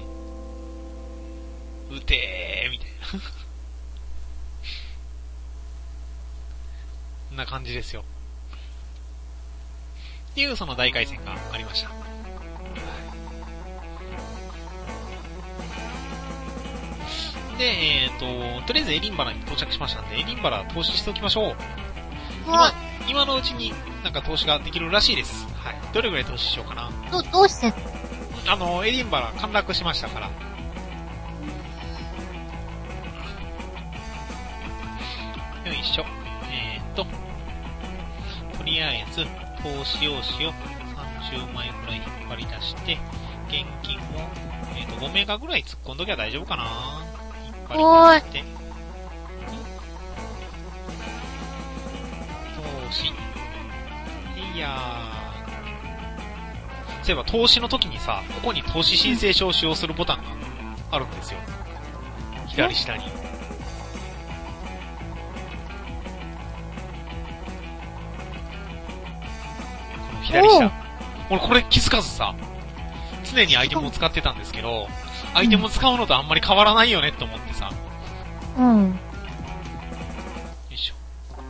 うん。撃てー、みたいな。こんな感じですよ。っていうその大回戦がありました。で、えーと、とりあえずエリンバラに到着しましたんで、エリンバラ投資しておきましょう。今、今のうちになんか投資ができるらしいです。はい。どれぐらい投資しようかな。 ど、どうしてあの、エリンバラ陥落しましたから。よいしょ。えーと、とりあえず、投資用紙をさんじゅうまいくらい引っ張り出して、現金を、えーと、ごメガぐらい突っ込んどきゃ大丈夫かな。引っ張り出して。投資。いやー。そういえば投資の時にさ、ここに投資申請書を使用するボタンがあるんですよ。左下に。左下。俺これ気づかずさ、常にアイテムを使ってたんですけど、アイテムを使うのとあんまり変わらないよねって思ってさ。 うん。よいしょ。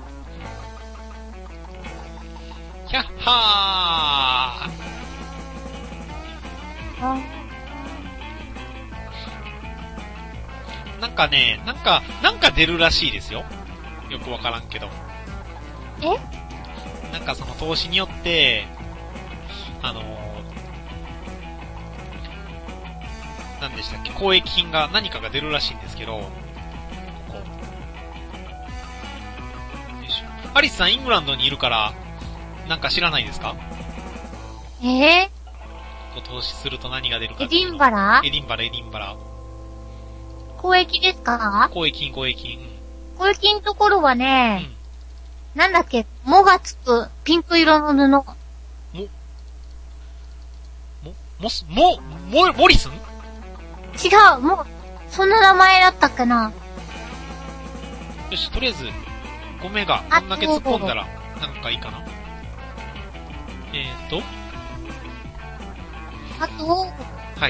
ひゃっはー。 あなんかね、なんか、なんか出るらしいですよ。よくわからんけど。 え？ なんかその投資によって、あのー、何でしたっけ、交易品が何かが出るらしいんですけど、ここ。よいしょ。アリスさんイングランドにいるから、なんか知らないですか？ えー、 こう投資すると何が出るか。 エディンバラ？ エディンバラ、エディンバラ。 交易ですか？ 交易金、交易金。 交易のところはね、 うん、 なんだっけ、もがつくピンク色の布。も、 も、もす、も、も、モリスン？ 違う、もう、そんな名前だったっけな。 よし、とりあえず、ごメガ、こんだけ突っ込んだら、なんかいいかな。えーと。 あと、 はい。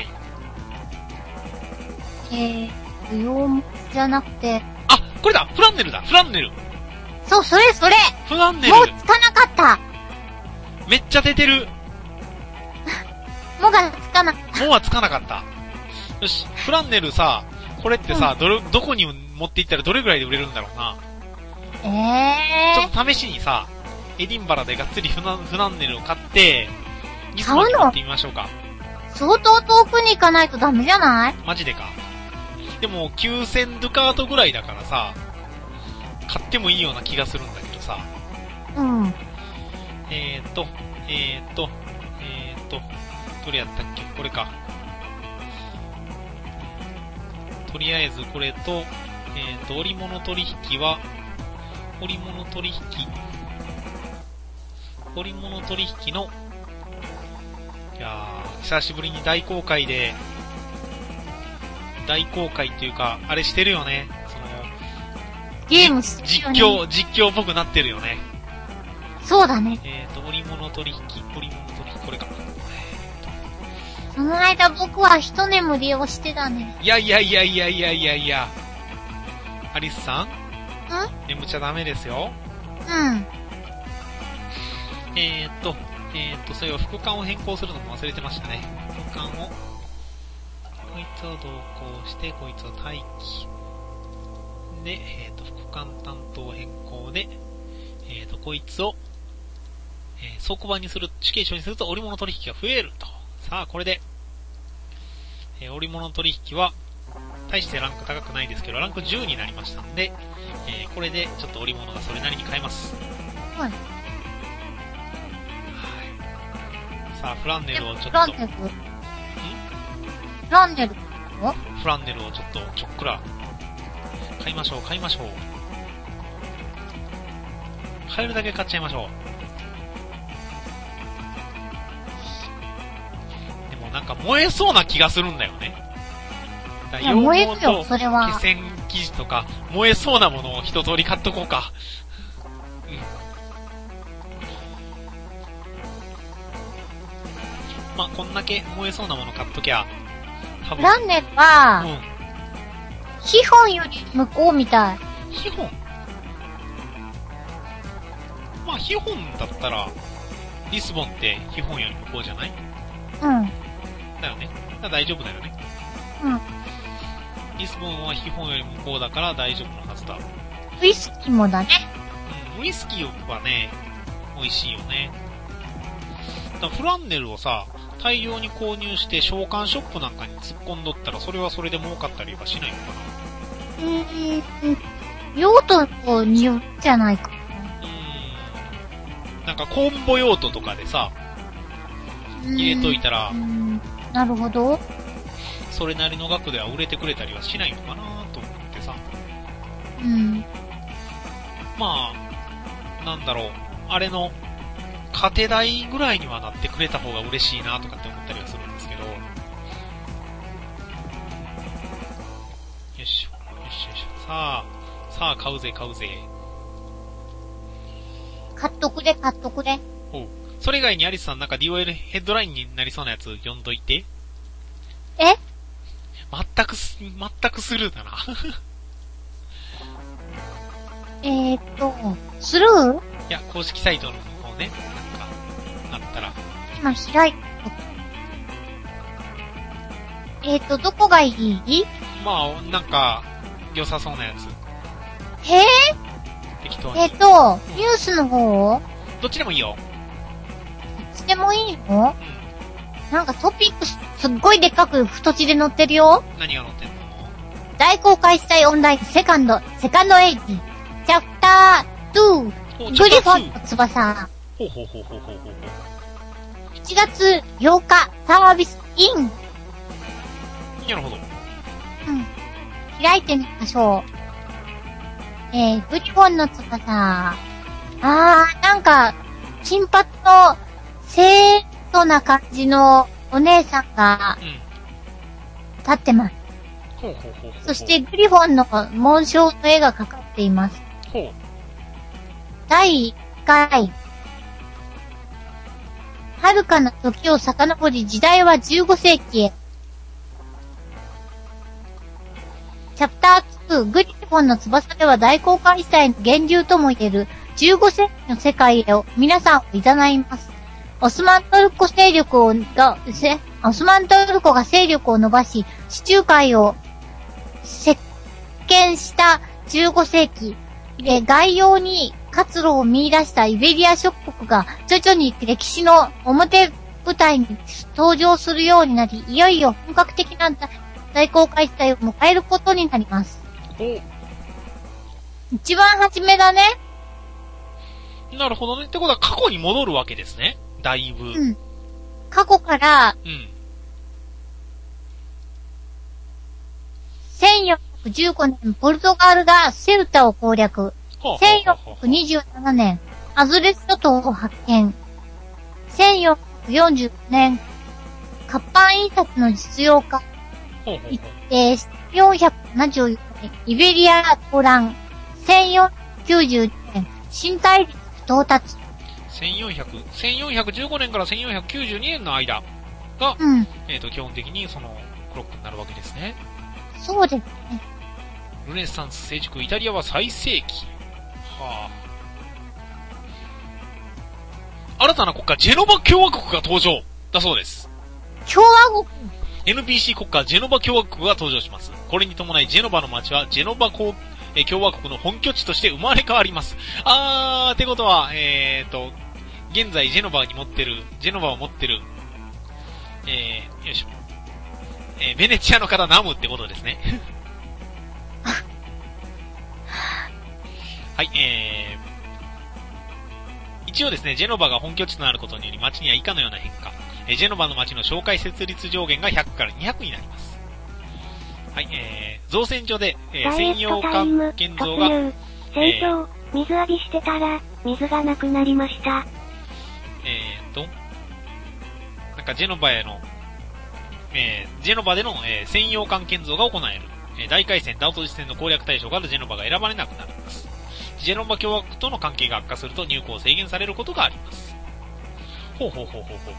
えー、羊毛じゃなくて。 あ、これだ！フランネルだ！フランネル！ そう、それそれ！ フランネル！ もうつかなかった！ めっちゃ出てる！ もがつかなかった。 もはつかなかった。よし、フランネルさ、これってさ、うん、どれ、どこに持っていったらどれぐらいで売れるんだろうな。 えー。 ちょっと試しにさ、 エディンバラでがっつりフナフナンネルを買って、ギスマに持ってみましょうか。 相当遠くに行かないとダメじゃない？ マジでか。でも、きゅうせんドゥカートぐらいだからさ、買ってもいいような気がするんだけどさ。 うん。 えーっと、えーっと、えーっと、どれやったっけ？これか。とりあえずこれと、えーっと、織物取引は、織物取引、織物取引の、いやー、久しぶりに大公開で、大公開っていうか、あれしてるよね。その、 ゲームしてるよね。 実況、実況っぽくなってるよね。 そうだね。 えーと、織物取引、織物取引、これか。 その間僕は一眠りをしてたね。 いやいやいやいやいやいやいや。アリスさん？ん？眠っちゃダメですよ。 うん。 えーと、えーと、そういえば副官を変更するのも忘れてましたね。副官を、こいつを同行して、こいつを待機。で、えーと、副官担当変更で、えーと、こいつを、えー、倉庫場にする、死刑囚にすると織物取引が増えると。さあ、これで、えー、織物取引は、大してランク高くないですけど、ランクじゅうになりましたんで、えー、これでちょっと織物がそれなりに買えます。 はい。 さあ、フランネルをちょっと。フランネルんフランネルフランネルをちょっと、ちょっくら、買いましょう、買いましょう。買えるだけ買っちゃいましょう。でもなんか燃えそうな気がするんだよね。 いや、燃えるよ、それは。 気仙生地とか、燃えそうなものを一通り買っとこうか。うん。まあ、こんだけ燃えそうなもの買っときゃ、多分。 ランネルは、 うん。 ヒホンより向こうみたい。 ヒホン？まあ、ヒホンだったら、リスボンってヒホンより向こうじゃない？ うん。 だよね。だから大丈夫だよね。 うん。 リスボンはヒホンより向こうだから大丈夫なはずだ。 ウイスキーもだね。 うん、ウイスキーはね、美味しいよね。だフランネルをさ、大量に購入して召喚ショップなんかに突っ込んどったら、それはそれで儲かったりはしないのかな？うーん、用途によるじゃないかな。 うーん。なんかコンボ用途とかでさ、入れといたら、 なるほど。 それなりの額では売れてくれたりはしないのかなと思ってさ。 うん。 まあ、なんだろう、あれの、カテ代ぐらいにはなってくれた方が嬉しいなとかって思ったりはするんですけど。よいしょ、よしよしよし。さあ、さあ買うぜ買うぜ。 買っとくれ買っとくれ。 おう。それ以外にアリスさんなんか ディーオーエル ヘッドラインになりそうなやつ読んどいて。 え？ 全くす、全くスルーだな。 えーっと、スルー？ いや、公式サイトの方ね、なんか、あったら。 今開いて。えーっと、どこがいい？ まあ、なんか、良さそうなやつ。 へぇ？ 適当に。 えーっと、ニュースの方？ どっちでもいいよ。 どっちでもいいの？うん。なんかトピックス、すっごいでっかく太字で載ってるよ。 何が載ってんの？ 大公開したいオンラインセカンド、セカンドエイジ、チャプターツー、グリフォンの翼。 ほうほうほうほうほうほうほう。 いちがつようか、サービスイン。 なるほど。うん。 開いてみましょう。えー、グリフォンの翼。あー、なんか、金髪の、清楚な感じのお姉さんが、立ってます。 ほうほうほうほう。 そして、グリフォンの紋章の絵がかかっています。 ほう。 だいいっかい。遥かな時を遡り、時代はじゅうごせいきへ。チャプターツー、グリフォンの翼では大公開したいの源流とも言えるじゅうごせいきの世界へを皆さんを誘います。オスマントルコ勢力をが、オスマントルコが勢力を伸ばし、地中海を席巻したじゅうごせいき。で、概要に活路を見出したイベリア諸国が徐々に歴史の表舞台に登場するようになり、いよいよ本格的な大航海時代を迎えることになります。 お。 一番初めだね。 なるほどね。ってことは過去に戻るわけですね。だいぶ。 うん。過去から、うん。せんよんひゃくじゅうごねん、ポルトガルがセルタを攻略。せんよんひゃくにじゅうななねん、アズレス諸島を発見。せんよんひゃくよんじゅうごねん、活版印刷の実用化。 ほうほうほう。 えー、せんよんひゃくななじゅうよねん、イベリアトラン。せんよんひゃくきゅうじゅうにねん、新大陸到達。 せんよんひゃく、せんよんひゃくじゅうごねんからせんよんひゃくきゅうじゅうにねんの間が、 うん、 えっと、基本的にその、クロックになるわけですね。 そうですね。 ルネサンス成熟、イタリアは最盛期。はあ。新たな国家、ジェノバ共和国が登場だそうです。 共和国エヌピーシー 国家、ジェノバ共和国が登場します。これに伴い、ジェノバの町は、ジェノバ共和国の本拠地として生まれ変わります。あー、ってことは、えーと、現在、ジェノバに持ってる、ジェノバを持ってる、えー、よいしょ。えー、ベネチアの方、ナムってことですね。はい、えー、一応ですね、ジェノバが本拠地となることにより、町には以下のような変化。えー、ジェノバの町の紹介設立上限がひゃくからにひゃくになります。はい、えー、造船所で、えー、専用艦建造が、 船長、水浴びしてたら、水がなくなりました。 えーと、なんかジェノバへの、えー、ジェノバでの、えー、専用艦建造が行える。えー、大海戦ダウト実戦の攻略対象からジェノバが選ばれなくなります。ジェノバ共和国との関係が悪化すると入港を制限されることがあります。ほうほうほうほうほう。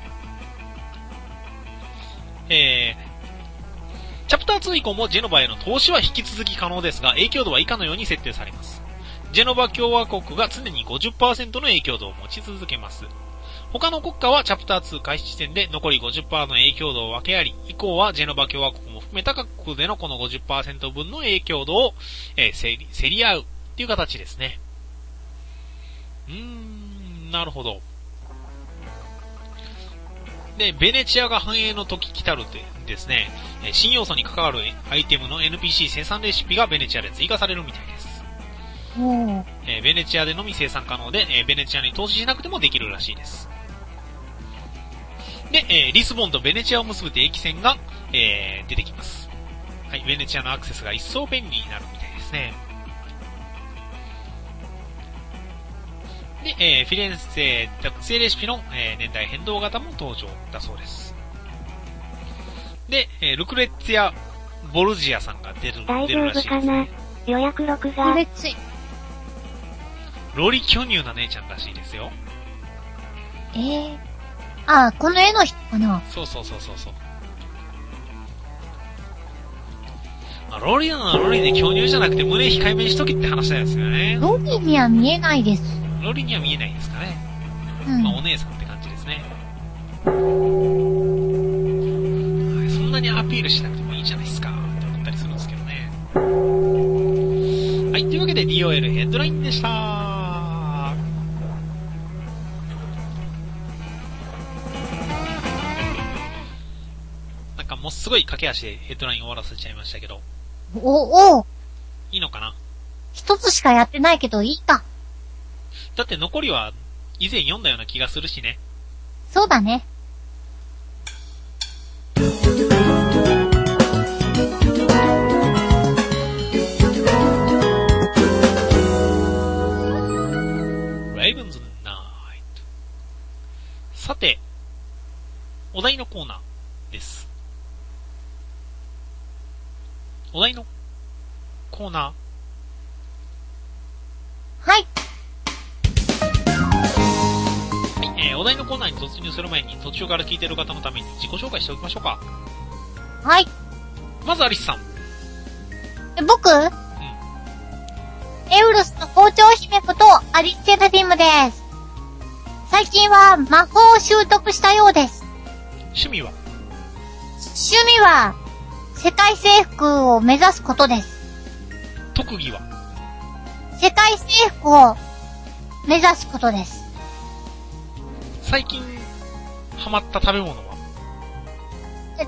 えー、チャプターツー以降もジェノバへの投資は引き続き可能ですが、影響度は以下のように設定されます。ジェノバ共和国が常に ごじゅっパーセント の影響度を持ち続けます。他の国家はチャプターツー開始時点で残り ごじゅっパーセント の影響度を分けあり、以降はジェノバ共和国も含めた各国でのこの ごじゅっパーセント 分の影響度を、えー、競り、競り合うっていう形ですね。うーん、なるほど。で、ベネチアが繁栄の時来たるでですね、新要素に関わるアイテムの エヌピーシー 生産レシピがベネチアで追加されるみたいです。えー、ベネチアでのみ生産可能で、えー、ベネチアに投資しなくてもできるらしいです。で、えー、リスボンとベネチアを結ぶ定期船が、えー、出てきます。はい、ベネチアのアクセスが一層便利になるみたいですね。で、えー、フィレンツェ特製レシピの、えー、年代変動型も登場だそうです。で、えー、ルクレッツィア・ボルジアさんが出る、出るらしいです。 大丈夫かな？予約録が。 ルクレッツィ。 ロリ巨乳な姉ちゃんらしいですよ。 えー。あ、この絵の人かな？ そうそうそうそうそう。まあ、ロリなのはロリで巨乳じゃなくて胸控えめにしときって話なんですよね。 ロリには見えないです。 ロリには見えないですかね。 うん。 まあ、お姉さんって感じですね。はい、そんなにアピールしなくてもいいじゃないですかって思ったりするんですけどね。はい、というわけで ディーオーエル ヘッドラインでした。なんかもうすごい駆け足でヘッドライン終わらせちゃいましたけど。 お、おいいのかな？ 一つしかやってないけどいいか。 だって残りは以前読んだような気がするしね。 そうだね。 ライブンズナイト。さて、お題のコーナーです。お題のコーナー。 はい。 はい、えー、お題のコーナーに突入する前に途中から聞いている方のために自己紹介しておきましょうか。 はい。 まずアリスさん。 え、僕？うん。エウロスの校長姫ことアリス・セラフィムです。最近は魔法を習得したようです。 趣味は？ 趣味は世界征服を目指すことです。 特技は？ 世界征服を目指すことです。 最近、ハマった食べ物は？ え、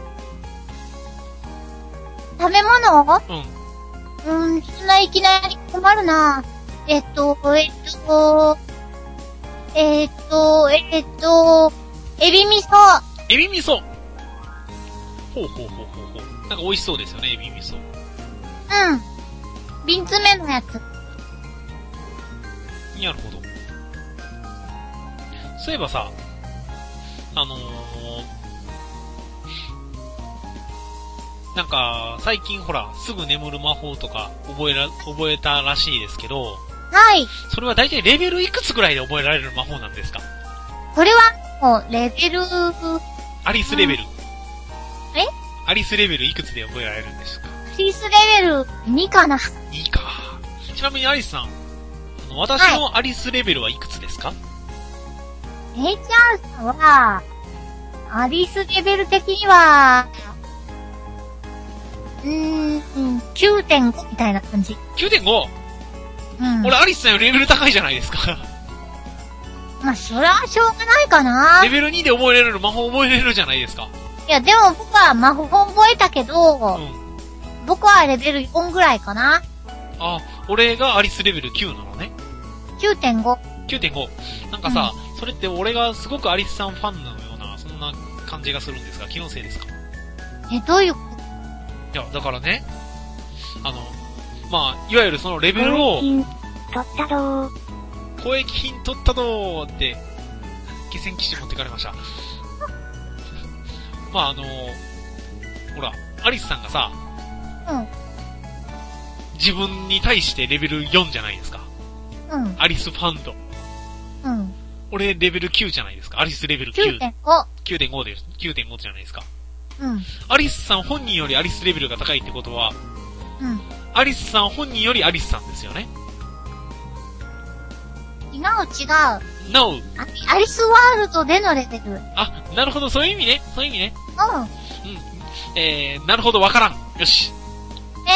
食べ物？ うん。 うん、そんないきなり困るな。えっと、えっと、えっと、えっと、エビ味噌。 エビ味噌。ほうほうほうほうほう。なんか美味しそうですよね、エビ味噌。 うん。瓶詰めのやつ。 なるほど。そういえばさ、あのー、なんか、最近ほら、すぐ眠る魔法とか覚えら、覚えたらしいですけど、 はい。 それは大体レベルいくつぐらいで覚えられる魔法なんですか？ これは、もう、レベル、 アリスレベル。うん、 え？ アリスレベルいくつで覚えられるんですか？ アリスレベルにかな。 にか。ちなみにアリスさん、あの、私のアリスレベルはいくつですか？ えいちゃんさんは、アリスレベル的には、うーん、きゅうてんご みたいな感じ。 きゅうてんご？ うん。俺アリスさんよりレベル高いじゃないですか。 まあ、それはしょうがないかな。 レベルにで覚えれる魔法覚えれるじゃないですか。 いや、でも僕は魔法覚えたけど、うん、僕はレベルよんぐらいかな。 あ、俺がアリスレベルきゅうなのね。 きゅうてんご。 きゅうてんご。なんかさ、うん、それって俺がすごくアリスさんファンのような、そんな感じがするんですが、気のせいですか？ え、どういうこと？ いや、だからね、あの、まあ、いわゆるそのレベルを、 取ったどー。 交易品取ったどーって、下船基地持ってかれました。まああの、ほら、アリスさんがさ、 うん。 自分に対してレベルよんじゃないですか。 うん。 アリスファンド。 うん。 俺レベルきゅうじゃないですか。アリスレベルきゅう。 きゅうてんご。 きゅうてんご です。きゅうてんご じゃないですか。 うん。 アリスさん本人よりアリスレベルが高いってことは、 うん。 アリスさん本人よりアリスさんですよね。 違う違う。 No。 アリスワールドでのレベル。 あ、なるほど、そういう意味ね。そういう意味ね。 うん。うん。 えー、なるほど、わからん。よし。 え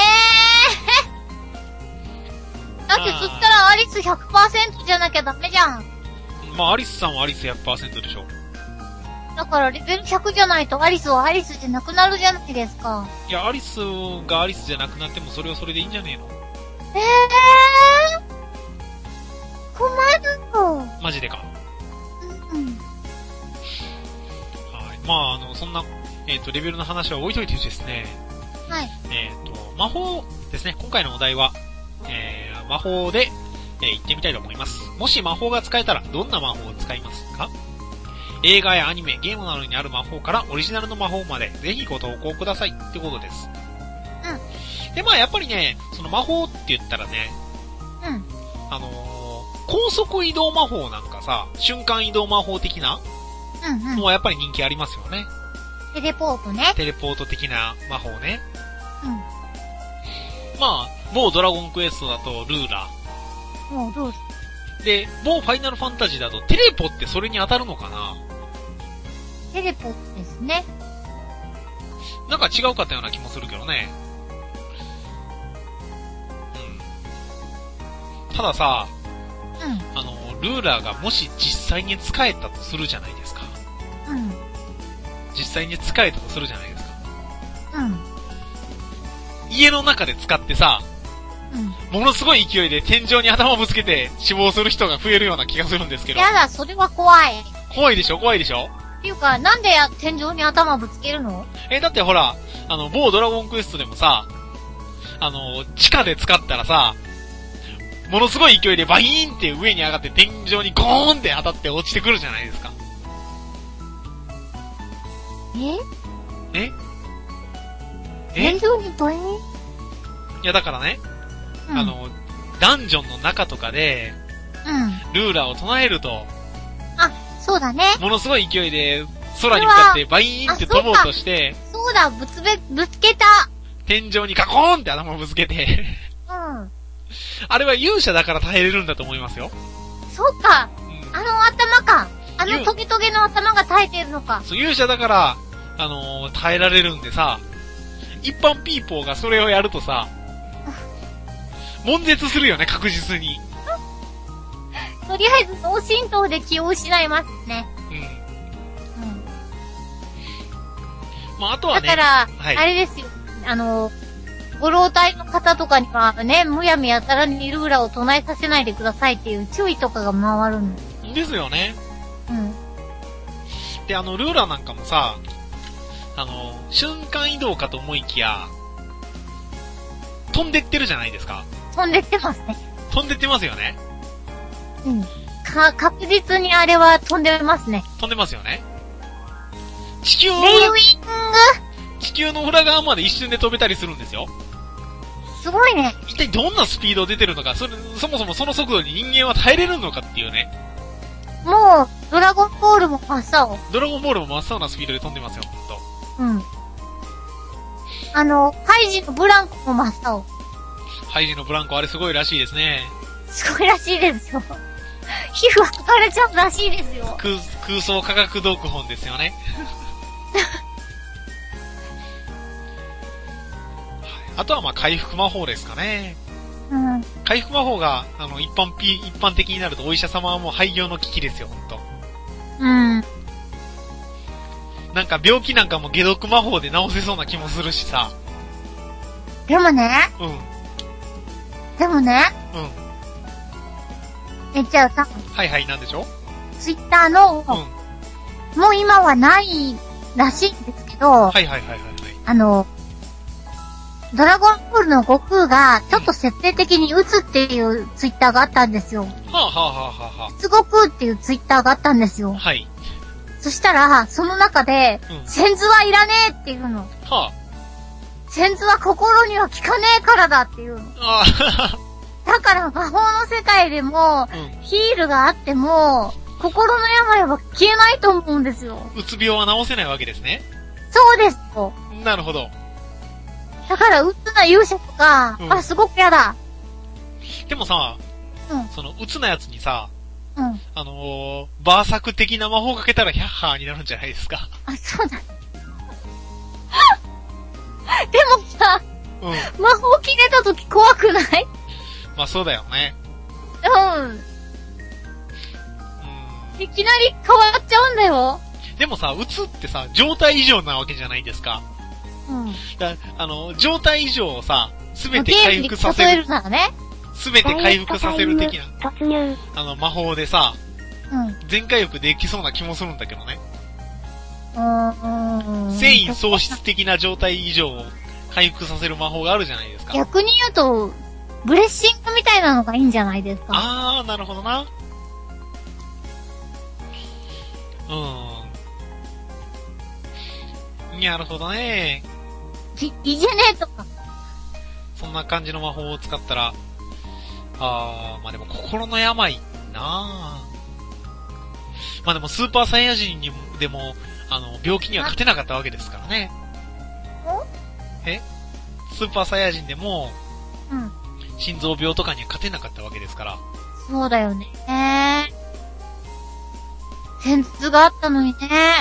ー。だってそしたらアリス ひゃくパーセント じゃなきゃダメじゃん。 まあ、アリスさんはアリス ひゃくパーセント でしょ。 だからレベルひゃくじゃないとアリスはアリスじゃなくなるじゃないですか。 いや、アリスがアリスじゃなくなってもそれはそれでいいんじゃねえの？ えー。困るの。 マジでか。 うん。はい。 まあ、あの、そんな、えっと、レベルの話は置いといてですね。 はい。 えっと、魔法ですね。今回のお題は、えー、魔法で、えー、言ってみたいと思います。もし魔法が使えたら、どんな魔法を使いますか？映画やアニメ、ゲームなどにある魔法からオリジナルの魔法まで、ぜひご投稿くださいってことです。 うん。 で、まあ、やっぱりね、その魔法って言ったらね、 うん。 あのー、高速移動魔法なんかさ、瞬間移動魔法的なうんうん。 のはやっぱり人気ありますよね。 テレポートね。 テレポート的な魔法ね。 うん。 まあ、某ドラゴンクエストだとルーラー。もうどうぞ。 で、某ファイナルファンタジーだとテレポってそれに当たるのかな？ テレポートですね。 なんか違うかったような気もするけどね。うん。たださ、 うん。 あの、ルーラーがもし実際に使えたとするじゃないですか。 うん。 実際に使えたとするじゃないですか。 うん。 家の中で使ってさ、うん、ものすごい勢いで天井に頭をぶつけて死亡する人が増えるような気がするんですけど。 やだ、それは怖い。 怖いでしょ怖いでしょっていうか、なんでや天井に頭ぶつけるの？ え、だってほら、あの、某ドラゴンクエストでもさ、あの、地下で使ったらさ、ものすごい勢いでバイーンって上に上がって天井にゴーンって当たって落ちてくるじゃないですか。 ええ天井にバイーン？ いやだからね、うん、あの、ダンジョンの中とかで、うん。ルーラーを唱えると、 あ、そうだね。 ものすごい勢いで空に向かってバイーンって飛ぼうとして、 そう, そうだ、ぶつべ、ぶつけた。 天井にガコーンって頭をぶつけて、 うん。 あれは勇者だから耐えれるんだと思いますよ。 そうか。うん、あの頭か。あのトゲトゲの頭が耐えてるのか。 そう、勇者だから、あのー、耐えられるんでさ、一般ピーポーがそれをやるとさ、悶絶するよね、確実に。 とりあえず脳震盪で気を失いますね。 うん。 うん。 まあ、あとはね。 だから、 はい、 あれですよ。あの、ご老体の方とかにはね、むやみやたらにルーラを唱えさせないでくださいっていう注意とかが回るんです。 ですよね。 うん。 で、あの、ルーラなんかもさ、あの、瞬間移動かと思いきや、飛んでってるじゃないですか。 飛んでってますね。 飛んでってますよね。 うん。か、確実にあれは飛んでますね。 飛んでますよね。地球の、 レイウィング地球の裏側まで一瞬で飛べたりするんですよ。 すごいね。 一体どんなスピード出てるのか、それ、そもそもその速度に人間は耐えれるのかっていうね。 もう、ドラゴンボールも真っ青。 ドラゴンボールも真っ青なスピードで飛んでますよ、ほんと。 うん。あの、ハイジのブランコも真っ青。 ハイジのブランコあれすごいらしいですね。 すごいらしいですよ。皮膚剥かれちゃうらしいですよ。 空、空想科学読本ですよね。あとはまあ回復魔法ですかね。 うん。 回復魔法が、あの、一般ピ、一般的になるとお医者様はもう廃業の危機ですよ、ほんと。 うん。 なんか病気なんかも解毒魔法で治せそうな気もするしさ。 でもね。 うん。 でもね。 うん。 え、じゃあさ。 はいはい、なんでしょツイッターの、うん、もう今はないらしいんですけど。 はいはいはいはい、はい。 あの、ドラゴンボールの悟空が、ちょっと設定的に打つっていうツイッターがあったんですよ。 はあはあはあはあ。 打つ悟空っていうツイッターがあったんですよ。 はい。 そしたら、その中で、うん、先図はいらねえっていうの。 はあ。 先図は心には効かねえからだっていうの。 ああ。 だから魔法の世界でも、うん、ヒールがあっても、心の病は消えないと思うんですよ。 うつ病は治せないわけですね。 そうですよ。 なるほど。 だから、うつな勇者とか、うん、あ、すごくやだ。 でもさ、 うん、 その、うつなやつにさ、 うん、 あのー、バーサク的な魔法かけたらヒャッハーになるんじゃないですか。 あ、そうだ。でもさ、うん、魔法切れた時怖くない？ まあそうだよね。 うん。うん。いきなり変わっちゃうんだよ。 でもさ、うつってさ、状態異常なわけじゃないですか。 うん。 だあの、状態異常をさ、すべて回復させる。 ゲームに例えるならね。 すべて回復させる的な。 突入。 あの、魔法でさ、 うん。 全回復できそうな気もするんだけどね。 うーん。 繊維喪失的な状態異常を回復させる魔法があるじゃないですか。 逆に言うと、ブレッシングみたいなのがいいんじゃないですか。 あー、なるほどな。うーん。なるほどね。 い、いいじゃねえとか。 そんな感じの魔法を使ったら、あー、まあでも心の病なあまあでもスーパーサイヤ人にでも、あの、病気には勝てなかったわけですからね。えスーパーサイヤ人でも、 うん。 心臓病とかには勝てなかったわけですから。 そうだよね。戦術があったのにね。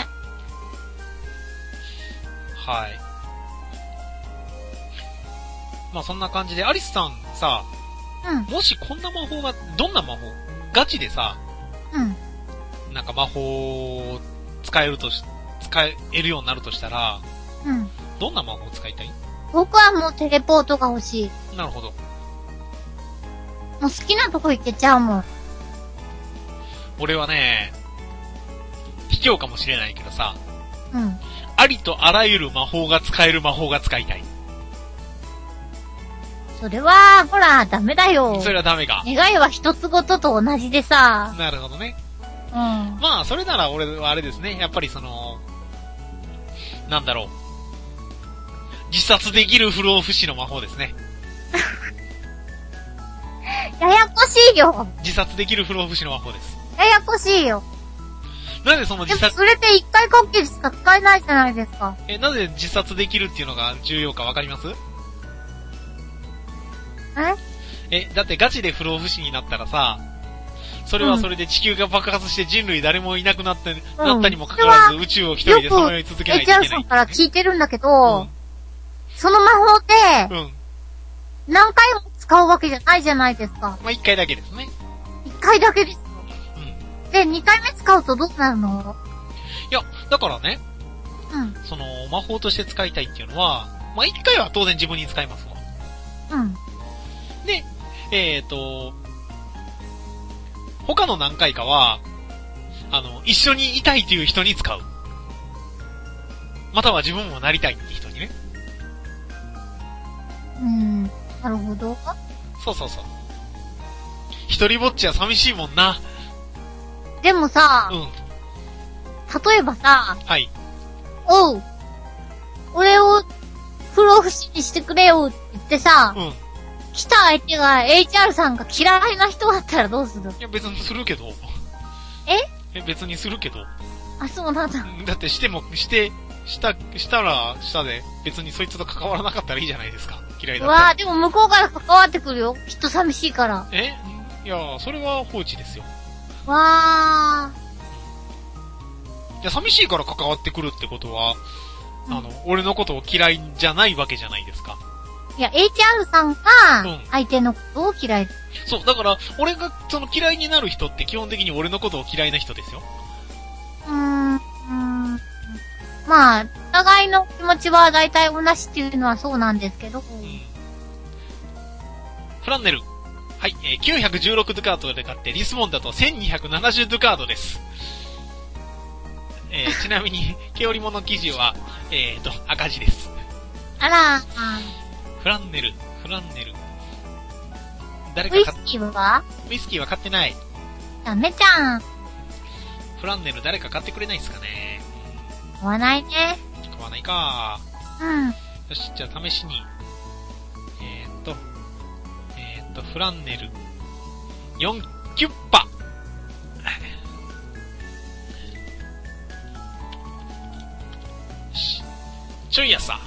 はい。まあそんな感じで、アリスさんさ、 うん。 もしこんな魔法が、どんな魔法ガチでさ、 うん。 なんか魔法を使えるとし、使えるようになるとしたら、 うん。 どんな魔法を使いたい？ 僕はもうテレポートが欲しい。 なるほど。 もう好きなとこ行けちゃうもん。 俺はね、卑怯かもしれないけどさ、 うん。 ありとあらゆる魔法が使える魔法が使いたい。 それは、ほら、ダメだよ。 それはダメか。 願いは一つごとと同じでさ。 なるほどね。 うん。 まあ、それなら俺はあれですね。やっぱりその、なんだろう。自殺できる不老不死の魔法ですね。 ややこしいよ。 自殺できる不老不死の魔法です。 ややこしいよ。 なんでその自殺、 でもそれって一回こっきりしか使えないじゃないですか。 え、なぜ自殺できるっていうのが重要かわかります？ ええ、だってガチで不老不死になったらさ、それはそれで地球が爆発して人類誰もいなくなって、うん、なったにもかかわらず宇宙を一人でさまよい続けないといけない、ね。 エイチアール さんから聞いてるんだけど、うん、その魔法って、うん、何回も使うわけじゃないじゃないですか。 まあ、一回だけですね。 一回だけですよ。 で、にかいめ使うとどうなるの？ いや、だからね、 うん。 その、魔法として使いたいっていうのは、まあ、いっかいは当然自分に使いますわ。 うん。 で、えっと、他の何回かは、あの、一緒にいたいという人に使う。または自分もなりたいって人にね。 うん。なるほど。 そうそうそう。一人ぼっちは寂しいもんな。 でもさ、 うん。 例えばさ、 はい。 おう、俺を不老不死にしてくれよって言ってさ、 うん。 来た相手が エイチアール さんが嫌いな人だったらどうする？ いや別にするけど。 え？ え、別にするけど。 あ、そうなんだ。 だってしても、して、した、したら、したで、別にそいつと関わらなかったらいいじゃないですか。嫌いだったら。 うわぁ、でも向こうから関わってくるよ。きっと寂しいから。 えいや、それは放置ですよ。 わいや、寂しいから関わってくるってことは、 うん、 あの、俺のことを嫌いじゃないわけじゃないですか。 いや、エイチアール さんがうん、 相手のことを嫌い。 そう、だから、俺が、その嫌いになる人って基本的に俺のことを嫌いな人ですよ。 うーん、うーん。まあ、お互いの気持ちは大体同じっていうのはそうなんですけど。うん、 フランネル。はい、えー、きゅうひゃくじゅうろくドゥカートで買って、リスモンだとせんにひゃくななじゅうドゥカートです。えー、ちなみに、毛織物生地は、えーと、赤字です。 あら、 フランネル、フランネル。誰かウイ買っスキーはウイスキーは買ってない。 ダメじゃん。 フランネル誰か買ってくれないんすかね。 買わないね。 買わないか。 うん。 よし、じゃあ試しに。えーっと、えーっと、フランネル。よんキュッパ。し、ちょいやさ。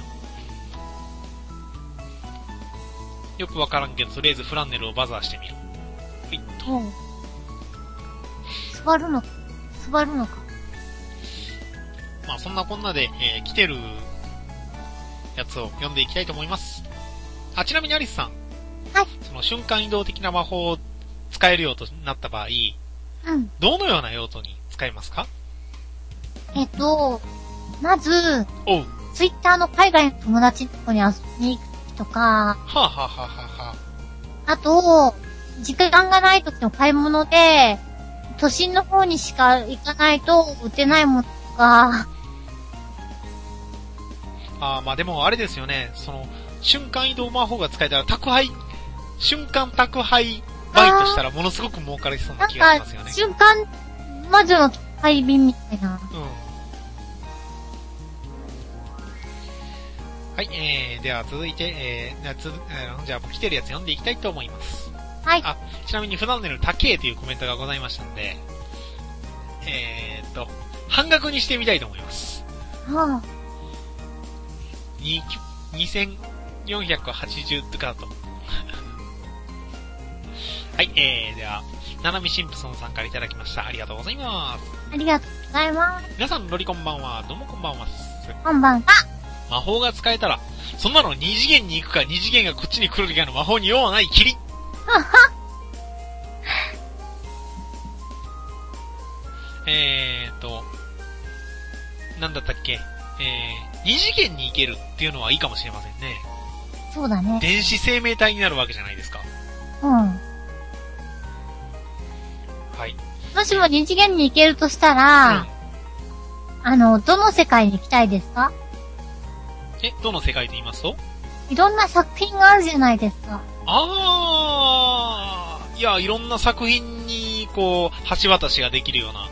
よくわからんけど、とりあえずフランネルをバザーしてみる。はいっと。 うん。座るのか。座るのか。 まあそんなこんなで、えー、来てるやつを読んでいきたいと思います。あ、ちなみにアリスさん。 はい。 その瞬間移動的な魔法を使えるようとなった場合、 うん。 どのような用途に使いますか？ えっと、まず、 おう。 ツイッターの海外の友達のとこに遊びに行くときとか、 はぁ、あ、はぁはははあと、時間がないときの買い物で、都心の方にしか行かないと売ってないものとか、 あー、まあでもあれですよね、その、瞬間移動魔法が使えたら宅配、瞬間宅配バイトしたらものすごく儲かりそうな気がしますよね。 なんか、瞬間魔女の配便みたいな。 うん。はい、えー、では続いて、えー、じゃあ、じゃあ来てるやつ読んでいきたいと思います。 はい。 あ、ちなみにフランネル高えというコメントがございましたので、えーっと、半額にしてみたいと思います。 はあ、 にせんよんひゃくはちじゅうドゥカート。はい、えー、では、ナナミシンプソンさんからいただきました。ありがとうございます。 ありがとうございます。 皆さん、ロリこんばんは。どうもこんばんは。 こんばんは。 魔法が使えたら、そんなの二次元に行くか二次元がこっちに来るかの魔法に用はないキリ。 はは。 えーと、なんだったっけ、えー、二次元に行けるっていうのはいいかもしれませんね。 そうだね。 電子生命体になるわけじゃないですか。 うん。 はい。 もしも二次元に行けるとしたら、うん、あの、どの世界に行きたいですか？ え、どの世界で言いますと？ いろんな作品があるじゃないですか。 あー、いや、いろんな作品に、こう、橋渡しができるような。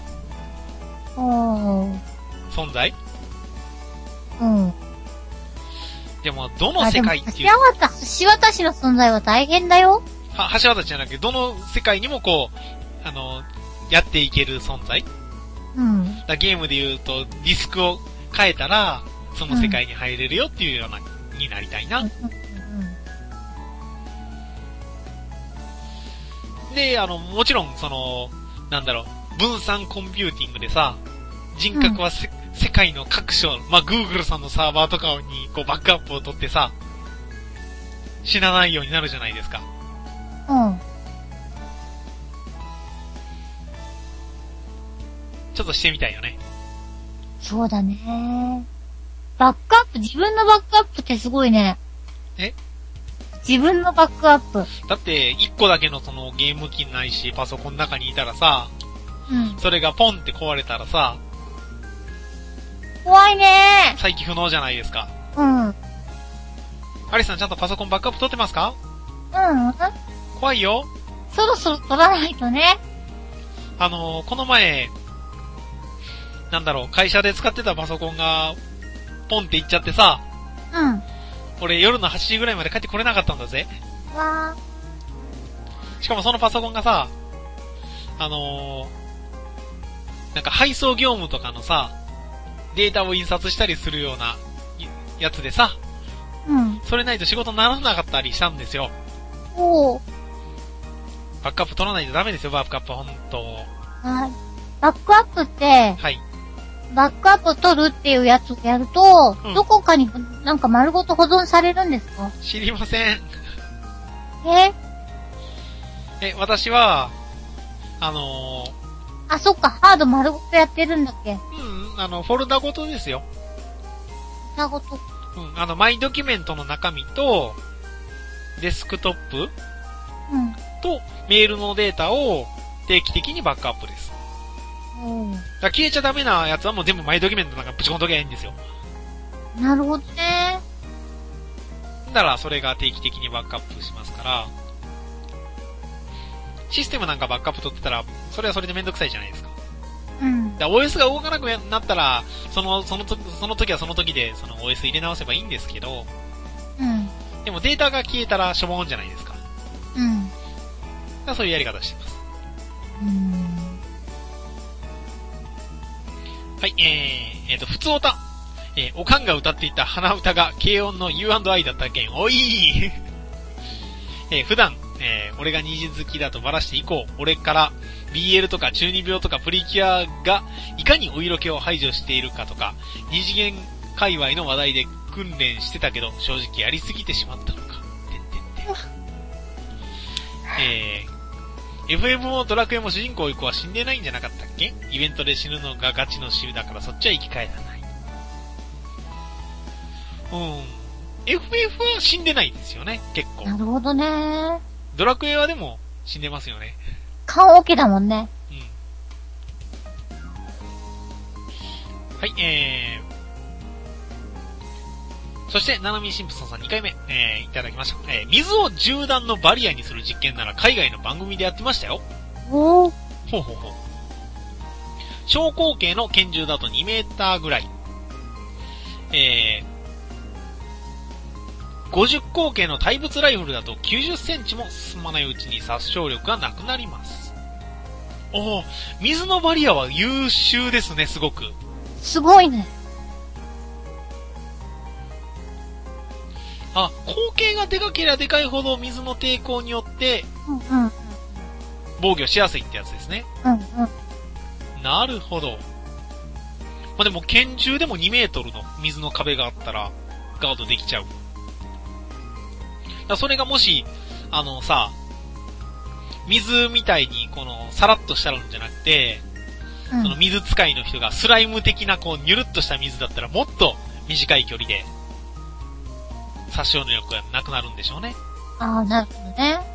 おー。 存在？ うん。 でも、どの世界っていう。 橋渡し、橋渡しの存在は大変だよ。 は、橋渡しじゃなくて、どの世界にもこう、あの、やっていける存在？ うん。 だゲームで言うと、ディスクを変えたら、その世界に入れるよっていうような、うん、になりたいな。うんうんうん、で、あの、もちろん、その、なんだろう、分散コンピューティングでさ、人格はせ、うん、世界の各所、まあ、Google さんのサーバーとかに、こう、バックアップを取ってさ、死なないようになるじゃないですか。 うん。 ちょっとしてみたいよね。 そうだね。バックアップ、自分のバックアップってすごいね。 え？ 自分のバックアップ。 だって、一個だけのそのゲーム機ないし、パソコンの中にいたらさ、 うん。 それがポンって壊れたらさ、 怖いね再起不能じゃないですか。 ー。うん。うん。 アリさんちゃんとパソコンバックアップ取ってますか？怖いよ。 そろそろ取らないとね。 あのー、この前、なんだろう、会社で使ってたパソコンが、ポンっていっちゃってさ、 うん。 俺夜のはちじぐらいまで帰ってこれなかったんだぜ。 わー。しかもそのパソコンがさ、あのー、なんか配送業務とかのさ、データを印刷したりするようなやつでさ、 うん。 それないと仕事にならなかったりしたんですよ。 おー。 バックアップ取らないとダメですよ、バックアップはほんと。 はい。バックアップって、 はい。 バックアップ取るっていうやつをやると、うん、どこかになんか丸ごと保存されるんですか？ 知りません。 ええ、私は、あのー、 あ、そっか、ハード丸ごとやってるんだっけ？ うん、あの、フォルダごとですよ。 フォルダごと。 うん、あの、マイドキュメントの中身と、デスクトップうん。 と、メールのデータを定期的にバックアップです。 うん。 だから消えちゃダメなやつはもう全部マイドキュメントなんかぶち込んどきゃいいんですよ。 なるほどね。 だからそれが定期的にバックアップしますから、システムなんかバックアップ取ってたら、それはそれでめんどくさいじゃないですか。 うん。 だから オーエス が動かなくなったら、その、そのと、その時はその時で、その オーエス 入れ直せばいいんですけど、 うん。 でもデータが消えたらしょぼーんじゃないですか。 うん。だからそういうやり方してます。 うーん。 はい、えー、えーと、普通歌。えー、おかんが歌っていた鼻歌が軽音の ユーアンドアイ だった件、おいえー、普段、えー、俺が虹好きだとばらして以降、俺から ビーエル とか中二病とかプリキュアがいかにお色気を排除しているかとか、二次元界隈の話題で訓練してたけど、正直やりすぎてしまったのか。てんてんてん。えー、エフエム もドラクエも主人公以降は死んでないんじゃなかったっけ？イベントで死ぬのがガチの死だからそっちは生き返らない。うん。エフエフ は死んでないんですよね、結構。 なるほどね。 ドラクエはでも死んでますよね。 缶オケだもんね。 うん。はい、えー。そして、ナナミシンプソンさんにかいめ、えー、いただきました。えー、水を銃弾のバリアにする実験なら海外の番組でやってましたよ。 おー。 ほうほうほう。小口径の拳銃だとにメーターぐらい。えー、ごじゅう口径の対物ライフルだときゅうじゅっセンチも進まないうちに殺傷力がなくなります。おー、水のバリアは優秀ですね、すごく。 すごいね。 あ、口径がでかければでかいほど水の抵抗によって、 うんうん。 防御しやすいってやつですね。 うんうん。 なるほど。まあ、でも拳銃でもにメートルの水の壁があったら、ガードできちゃう。だそれがもし、あのさ、水みたいにこのさらっとしたのじゃなくて、うん、その水使いの人がスライム的なこうニュルっとした水だったらもっと短い距離で殺傷能力がなくなるんでしょうね。 ああ、なるほどね。 はい。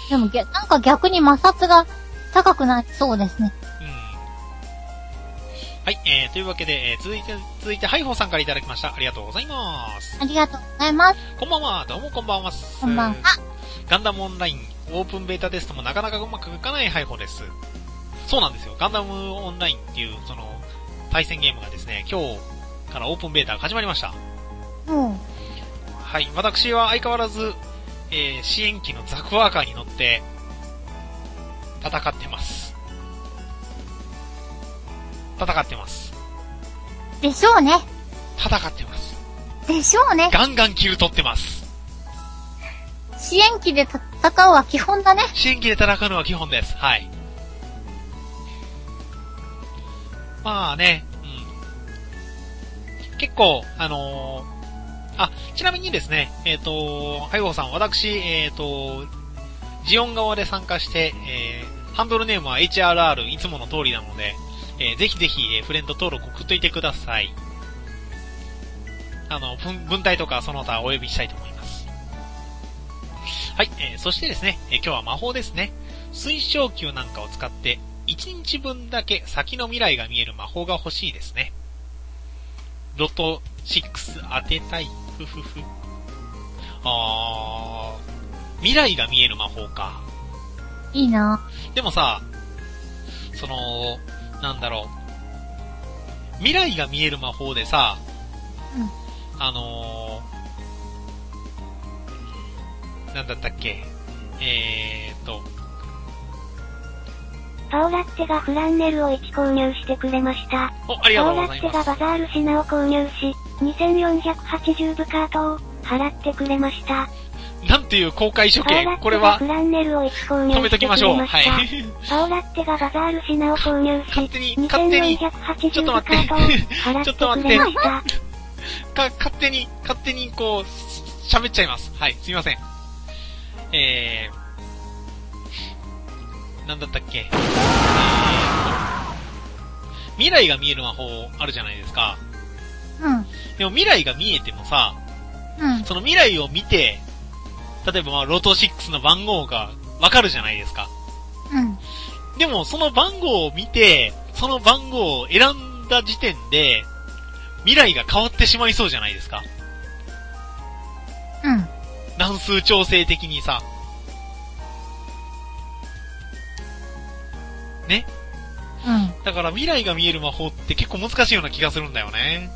でもなんか逆に摩擦が高くなりそうですね。 はい、えー、というわけで、えー、続いて、続いて、ハイホーさんからいただきました。ありがとうございます。 ありがとうございます。 こんばんは、どうもこんばんは。 こんばんは。 ガンダムオンライン、オープンベータテストもなかなかうまくいかないハイホーです。そうなんですよ。ガンダムオンラインっていう、その、対戦ゲームがですね、今日からオープンベータが始まりました。 うん。 はい、私は相変わらず、えー、支援機のザクワーカーに乗って、戦ってます。戦ってます。 でしょうね。 戦ってます。 でしょうね。 ガンガンキル取ってます。 支援機で戦うは基本だね。 支援機で戦うのは基本です。はい。まあね、うん。結構、あのー、あ、ちなみにですね、えっ、ー、と、ハイゴーさん、私、えっ、ー、と、ジオン側で参加して、えー、 ハンドルネームは エイチアールアール いつもの通りなので、えー、ぜひぜひ、えー、フレンド登録送っといてください。あの、文体とかその他お呼びしたいと思います。はい、えー、そしてですね、えー、今日は魔法ですね。水晶球なんかを使って、いちにちぶんだけ先の未来が見える魔法が欲しいですね。ロトろく当てたい。ふふふ。あー、未来が見える魔法か。 いいな。 でもさ、その、なんだろう。未来が見える魔法でさ、 うん。 あのー、なんだったっけ。えーと、 パオラッテがフランネルをいち購入してくれました。 お、ありがとうございます。 パオラッテがバザール品を購入し、にせんよんひゃくはちじゅうブカートを払ってくれました。 なんていう公開処刑。これは、 フランネルをいち購入してくれました。 止めときましょう。はい。 パオラッテがバザール品を購入し、 勝手に、勝手に、ちょっと待って、ちょっと待って、か、勝手に、勝手にこう、喋っちゃいます。はい、すいません。えー、なんだったっけ。えー、未来が見える魔法あるじゃないですか。 うん。 でも未来が見えてもさ、 うん。 その未来を見て、例えばまあロトろくの番号がわかるじゃないですか。 うん。 でもその番号を見て、その番号を選んだ時点で、未来が変わってしまいそうじゃないですか。 うん。 乱数調整的にさ。ね。 うん。 だから未来が見える魔法って結構難しいような気がするんだよね。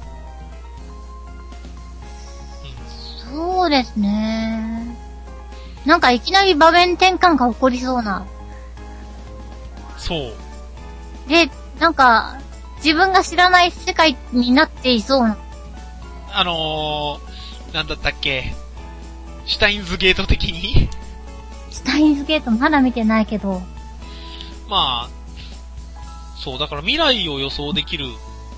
うん、そうですね。なんかいきなり場面転換が起こりそうな。 そう。 で、なんか、自分が知らない世界になっていそうな。 あのー、なんだったっけ。シュタインズゲート的にシュタインズゲートまだ見てないけど。 まあ、そう、だから未来を予想できる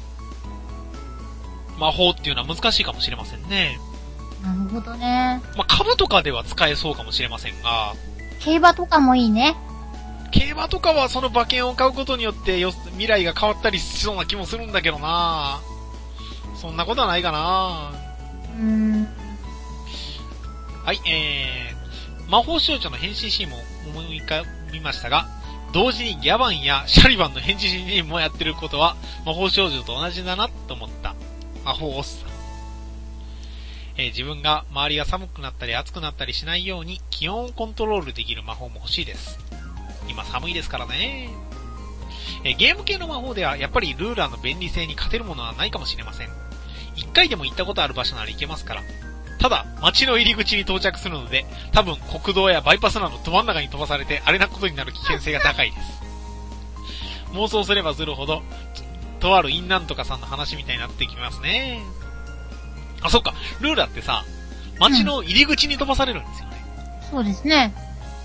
魔法っていうのは難しいかもしれませんね。 なるほどね。 まあ、株とかでは使えそうかもしれませんが。 競馬とかもいいね。 競馬とかはその馬券を買うことによってよ未来が変わったりしそうな気もするんだけどな。そんなことはないかな。 うーん。 はい、えー、魔法少女の変身シーンも思い浮かびましたが、同時にギャバンやシャリバンの変身シーンもやってることは魔法少女と同じだなと思った。魔法おっさん。えー、自分が周りが寒くなったり暑くなったりしないように気温をコントロールできる魔法も欲しいです。今寒いですからね。えー、ゲーム系の魔法ではやっぱりルーラーの便利性に勝てるものはないかもしれません。一回でも行ったことある場所なら行けますから。ただ、街の入り口に到着するので、多分国道やバイパスなどど真ん中に飛ばされてあれなことになる危険性が高いです。妄想すればするほど、とあるインなんとかさんの話みたいになってきますね。あ、そっか。ルーラってさ、街の入り口に飛ばされるんですよね。 うん、そうですね。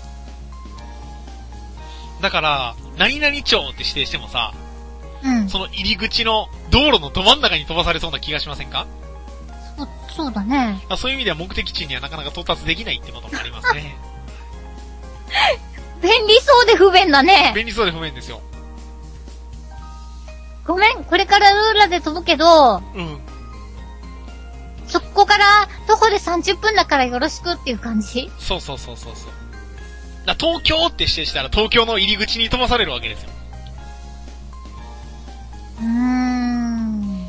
だから、何々町って指定してもさ、 うん。 その入り口の道路のど真ん中に飛ばされそうな気がしませんか？ そう、そうだね。 そういう意味では目的地にはなかなか到達できないってこともありますね。 便利そうで不便だね。 便利そうで不便ですよ。 ごめん、これからルーラで飛ぶけど、 うん。 そこから徒歩でさんじゅっぷんだからよろしくっていう感じ？ そうそうそうそうそう。だ東京って指定したら東京の入り口に飛ばされるわけですよ。 うーん。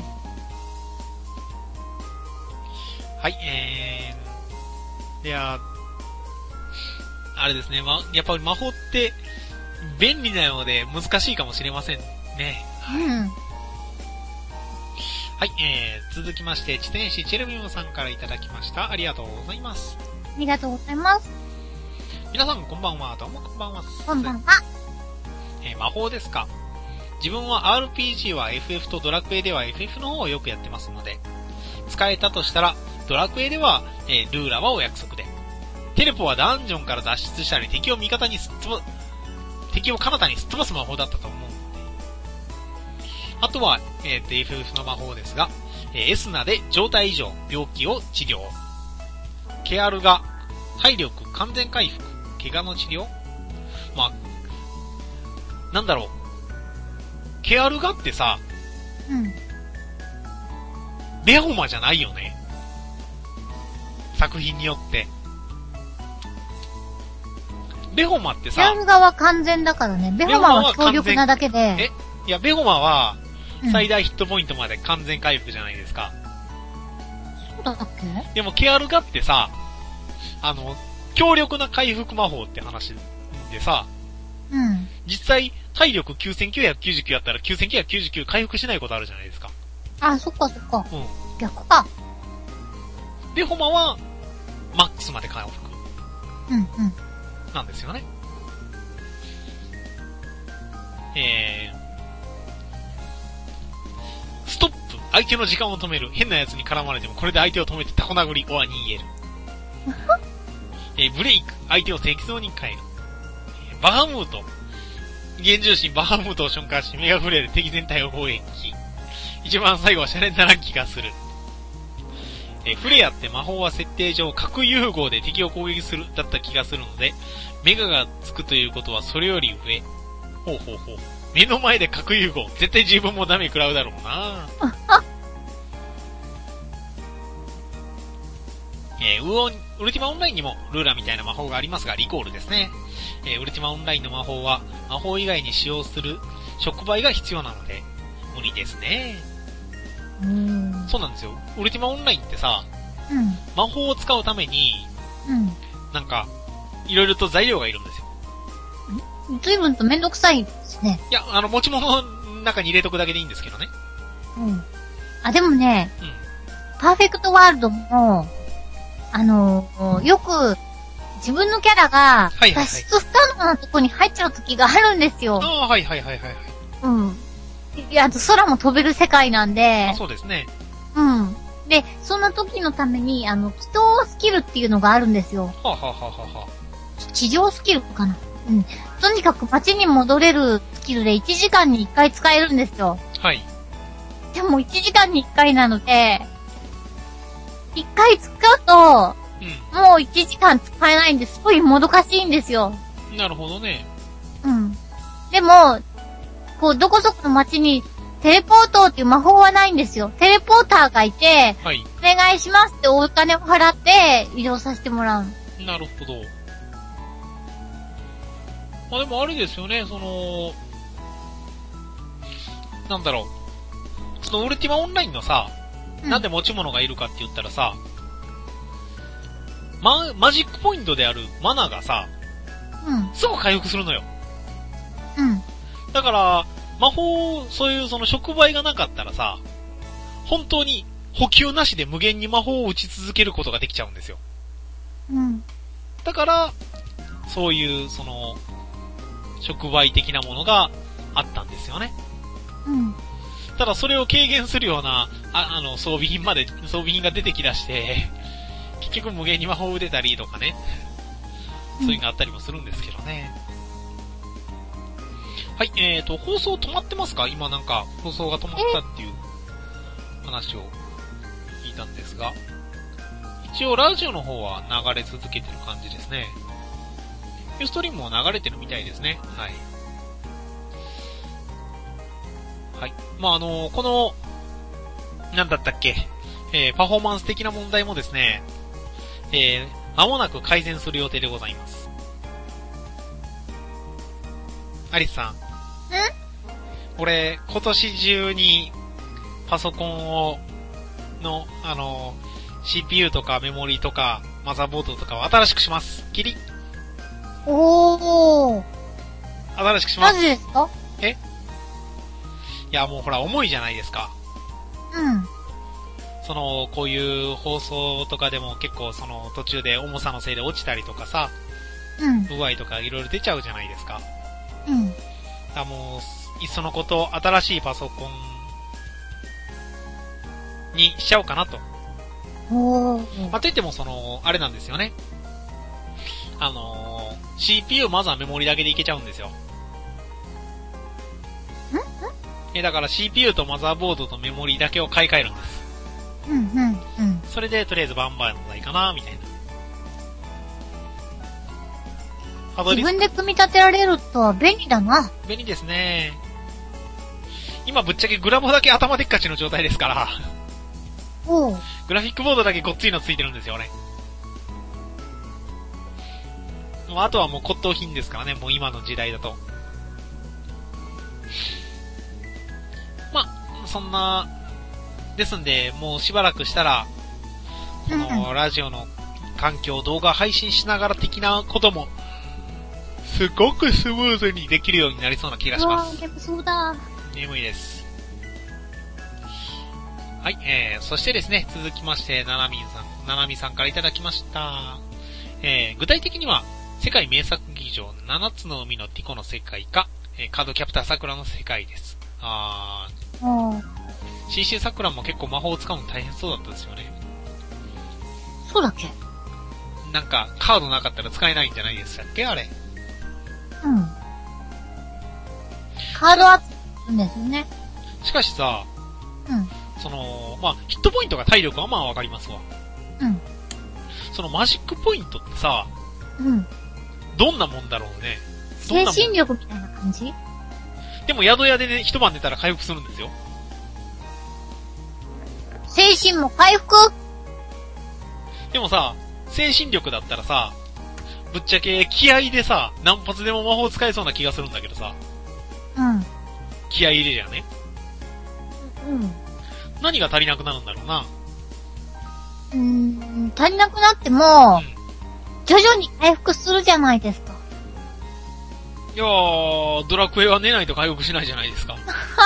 はい、えー、いや、あれですね、ま、やっぱり魔法って便利なので難しいかもしれませんね。 うん。 はい、えー、続きまして、地点師チェルミムさんからいただきました。ありがとうございます。 ありがとうございます。 皆さんこんばんは、どうもこんばんは。 こんばんは。 えー、魔法ですか。自分は アールピージー は エフエフ とドラクエでは エフエフ の方をよくやってますので、使えたとしたら、ドラクエでは、えー、ルーラはお約束で、テレポはダンジョンから脱出したり敵を味方にすっ飛ば、敵を彼方にすっ飛ばす魔法だったと思うので、あとは、えー、エフエフ の魔法ですが、えー、エスナで状態異常、病気を治療。ケアルが体力完全回復、怪我の治療。まあ、 なんだろう。ケアルガってさ、 うん。 ベホマじゃないよね。作品によって。ベホマってさ、 ケアルガは完全だからね。ベホマは強力なだけで。 えいや、ベホマは、最大ヒットポイントまで完全回復じゃないですか。 うん、そうだっけ？ でも、ケアルガってさ、あの、強力な回復魔法って話でさ、 うん。 実際、体力きゅうせんきゅうひゃくきゅうじゅうきゅうやったらきゅうせんきゅうひゃくきゅうじゅうきゅう回復しないことあるじゃないですか。 あ、そっかそっか。 うん。 逆か。 ベホマは、マックスまで回復。 うんうん。 なんですよね。えー、ストップ。相手の時間を止める。変な奴に絡まれても、これで相手を止めてタコ殴り、オアに逃げる。えー、ブレイク。相手を石像に変える。えー、バハムート。現重心バハムートを瞬間し、メガフレーで敵全体を攻撃。一番最後はシャレにならん気がする。えー、フレアって魔法は設定上核融合で敵を攻撃するだった気がするので、メガがつくということはそれより上。ほうほうほう。目の前で核融合。絶対自分もダメ食らうだろうなえー、ウオン、ウルティマオンラインにもルーラーみたいな魔法がありますが、リコールですね。えー、ウルティマオンラインの魔法は魔法以外に使用する触媒が必要なので、無理ですね。 うーん。 そうなんですよ。ウルティマオンラインってさ、 うん。 魔法を使うために、 うん。 なんか、いろいろと材料がいるんですよ。 随分とめんどくさいですね。 いや、あの、持ち物の中に入れとくだけでいいんですけどね。 うん。あ、でもね、 うん。 パーフェクトワールドも、あのー、よく、自分のキャラが、 はいはいはい脱出不可能なとこに入っちゃう時があるんですよ。 ああ、はいはいはいはいはい。 うん。いや、あと空も飛べる世界なんで。 あ、そうですね。 うん。で、そんな時のために、あの、祈祷スキルっていうのがあるんですよ。 はあ、はあはあはあはあ、地上スキルかな。うん。とにかく街に戻れるスキルでいちじかんにいっかい使えるんですよ。 はい。 でもいちじかんにいっかいなので、いっかい使うと、うん、もういちじかん使えないんですごいもどかしいんですよ。 なるほどね。 うん。でも、こう、どこそこの街にテレポートっていう魔法はないんですよ。テレポーターがいて、 はい。 お願いしますってお金を払って移動させてもらう。 なるほど。まあでもあれですよね、その、なんだろう。そのウルティマオンラインのさ、うん、なんで持ち物がいるかって言ったらさ、マ、マジックポイントであるマナがさ、 うん。 すぐ回復するのよ。 うん。 だから、魔法、そういうその触媒がなかったらさ、本当に補給なしで無限に魔法を打ち続けることができちゃうんですよ。 うん。だから、そういう、その、触媒的なものがあったんですよね。 うん。 ただそれを軽減するような、あ、あの、装備品まで、装備品が出てきだして、結局無限に魔法を打てたりとかね、そういうのがあったりもするんですけどね。うん、はい、えーと、放送止まってますか？今なんか、放送が止まったっていう話を聞いたんですが、一応ラジオの方は流れ続けてる感じですね。ユーストリームも流れてるみたいですね。はい。はい。まあ、あのー、この、なんだったっけ、えー、パフォーマンス的な問題もですね、えー、間もなく改善する予定でございます。アリスさん。ん？俺、今年中に、パソコンを、の、あのー、シーピーユー とかメモリとか、マザーボードとかを新しくします。キリ。 おー。 新しくします。 マジですか？ え？いや、もうほら、重いじゃないですか。 うん。 その、こういう放送とかでも結構その途中で重さのせいで落ちたりとかさ、 うん。 不具合とかいろいろ出ちゃうじゃないですか。 うん。 だもう、いっそのこと、新しいパソコンにしちゃおうかなと。 おー。 まあ、といってもその、あれなんですよね。あのー、シーピーユー まずはメモリだけでいけちゃうんですよ。ん？ん？え、だから シーピーユー とマザーボードとメモリだけを買い替えるんです。 うんうんうん。 それでとりあえずバンバンのがいいかなみたいな。 自分で組み立てられるとは便利だな。 便利ですね。今ぶっちゃけグラボだけ頭でっかちの状態ですから。 おう。 グラフィックボードだけごっついのついてるんですよね。あとはもう骨董品ですからね、もう今の時代だと。まあ、そんな、ですんで、もうしばらくしたら、このラジオの環境、動画配信しながら的なことも、すごくスムーズにできるようになりそうな気がします。 うわ、眠そうだ。 眠いです。はい、えー、そしてですね、続きまして、ななみんさん、ななみさんからいただきました。えー、具体的には、世界名作劇場ななつの海のティコの世界か、えー、カードキャプター桜の世界です。あー。新種桜も結構魔法を使うの大変そうだったですよね。 そうだっけ？ なんか、カードなかったら使えないんじゃないでしたっけあれ。 うん。カードアップするんですよね。 しかしさ、 うん。 その、まあ、ヒットポイントが体力はまあわかりますわ。 うん。 そのマジックポイントってさ、 うん。 どんなもんだろうね。 精神力みたいな感じ？ でも宿屋でね、一晩寝たら回復するんですよ。 精神も回復？ でもさ、精神力だったらさ、ぶっちゃけ気合でさ、何発でも魔法使えそうな気がするんだけどさ。 うん。 気合入れりゃね。 うん。 何が足りなくなるんだろうな。 うーん、足りなくなっても、うん、徐々に回復するじゃないですか。 いやー、ドラクエは寝ないと回復しないじゃないですか。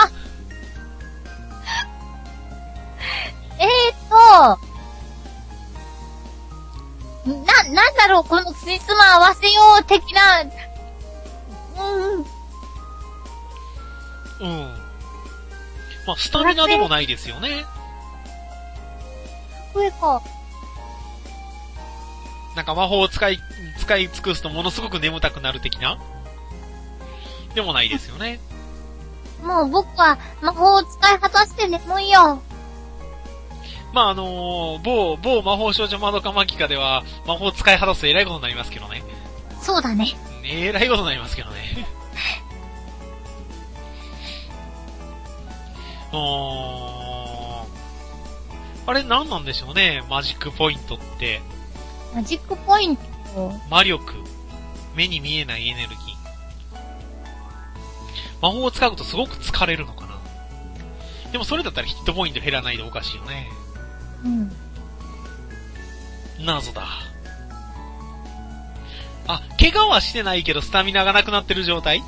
えーと、な、なんだろう、このつじつま合わせよう的な、うん。 うん。まあ、スタミナでもないですよね。 これか。 なんか魔法を使い、使い尽くすとものすごく眠たくなる的なでもないですよね。 もう僕は魔法を使い果たして眠いよ。 まあ、あのー、某、某魔法少女マドカマギカでは魔法を使い果たすとえらいことになりますけどね。 そうだね。 えらいことになりますけどね。あー、あれ何なんでしょうね、マジックポイントって。 マジックポイント？ 魔力。目に見えないエネルギー。魔法を使うとすごく疲れるのかな。でもそれだったらヒットポイント減らないでおかしいよね。 うん。 謎だ。あ、怪我はしてないけどスタミナがなくなってる状態？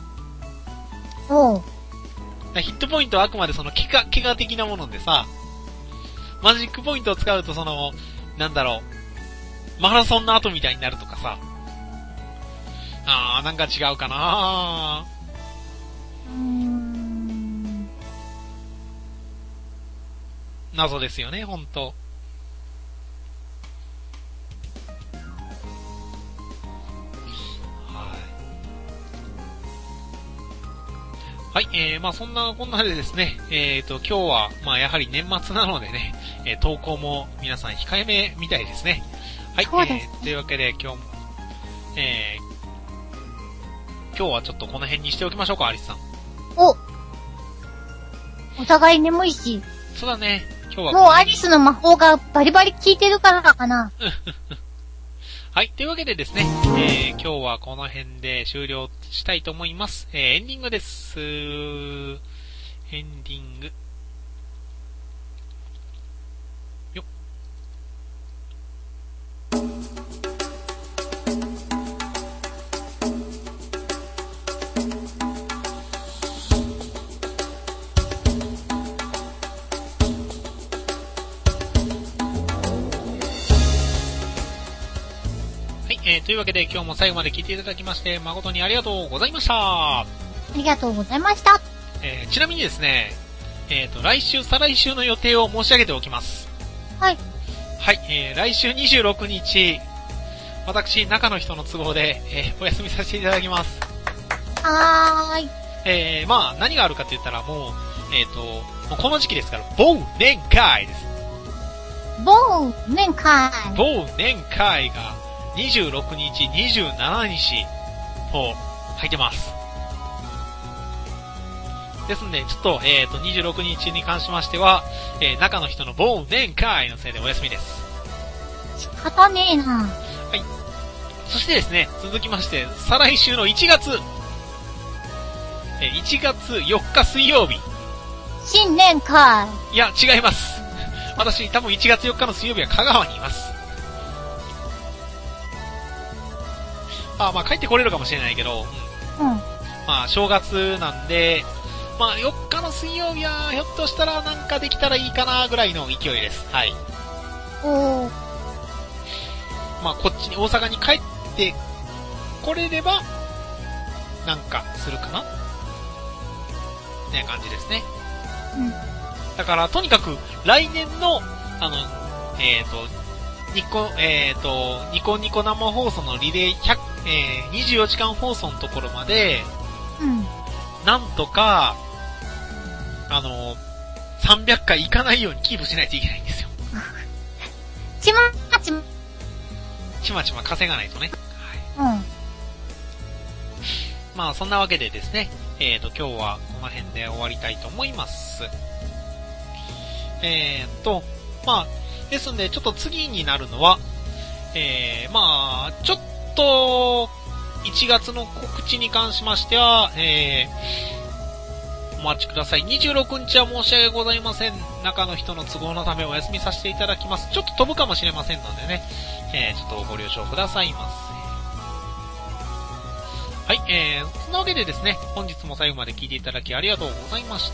おう。 ヒットポイントはあくまでその怪我、怪我的なものでさ、マジックポイントを使うとその、なんだろう、マラソンの後みたいになるとかさ。あー、なんか違うかなうーん。 謎ですよね、ほんと。はい、えー、まあそんなこんなでですね、えーと、今日は、まあやはり年末なのでね、えー、投稿も皆さん控えめみたいですね。はい、えー、というわけで今日も、えー、今日はちょっとこの辺にしておきましょうか、アリスさん。 おお互い眠いし。 そうだね、今日は。 もうアリスの魔法がバリバリ効いてるからかな。 はい。というわけでですね、えー、今日はこの辺で終了したいと思います。えー、エンディングです。エンディング。よっ。えー、というわけで今日も最後まで聞いていただきまして誠にありがとうございました。 ありがとうございました。 えー、ちなみにですね、えっと、来週、再来週の予定を申し上げておきます。 はい。 はい、えー、来週にじゅうろくにち、私、中の人の都合で、えー、お休みさせていただきます。 はーい。 えー、まあ、何があるかって言ったらもう、えっと、もうこの時期ですから、忘年会です。 忘年会。 忘年会が、 にじゅうろくにち、にじゅうしちにちと入ってます。ですんで、ちょっと、えっと、にじゅうろくにちに関しましては、えー、中の人の忘年会のせいでお休みです。 仕方ねえな。 はい。そしてですね、続きまして、再来週のいちがつ、えー、いちがつよっか水曜日。 新年会。 いや、違います。私、多分いちがつよっかの水曜日は香川にいます。あ、まあ帰ってこれるかもしれないけど、 うん。うん。 まあ正月なんで、まあよっかの水曜日はひょっとしたらなんかできたらいいかなぐらいの勢いです。はい。 おー。 まあこっちに大阪に帰ってこれれば、なんかするかなね感じですね。 うん。 だからとにかく来年の、あの、えっと、ニコ、えっと、ニコニコ生放送のリレーひゃく、えー、にじゅうよじかん放送のところまで、 うん。 なんとか、あの、さんびゃっかいいかないようにキープしないといけないんですよ。 ちまちま。 ちまちま稼がないとね。 はい。うん。 まあ、そんなわけでですね、えーと、今日はこの辺で終わりたいと思います。えーと、まあ、ですんで、ちょっと次になるのは、えー、まあ、ちょっと、いちがつの告知に関しましては、えー、お待ちください。にじゅうろくにちは申し訳ございません。中の人の都合のためお休みさせていただきます。ちょっと飛ぶかもしれませんのでね、えー、ちょっとご了承くださいませ。はい、えー、そんなわけでですね、本日も最後まで聞いていただきありがとうございました。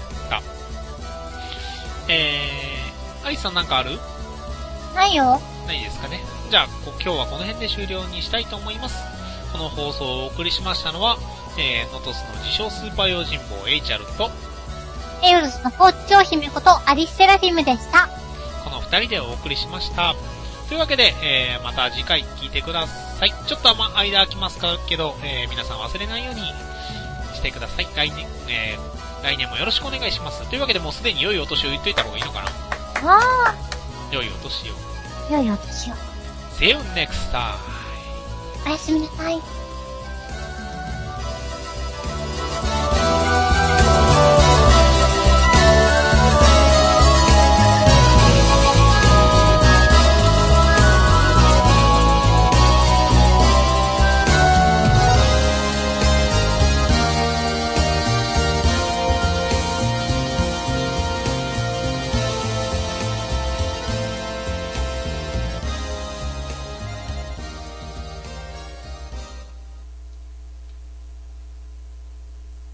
えー、アリスさんなんかある？ ないよ。 ないですかね。じゃあ、今日はこの辺で終了にしたいと思います。この放送をお送りしましたのは、えー、ノトスの自称スーパー用心棒エイチャルと、 エウルスの校長姫ことアリスセラフィムでした。 この二人でお送りしました。というわけで、えー、また次回聞いてください。ちょっとま、間空きますけど、えー、皆さん忘れないようにしてください。来年、えー、来年もよろしくお願いします。というわけでもうすでに良いお年を言っといた方がいいのかな？ わー。良いお年を。 良いお年を。 See you next time. おやすみなさい。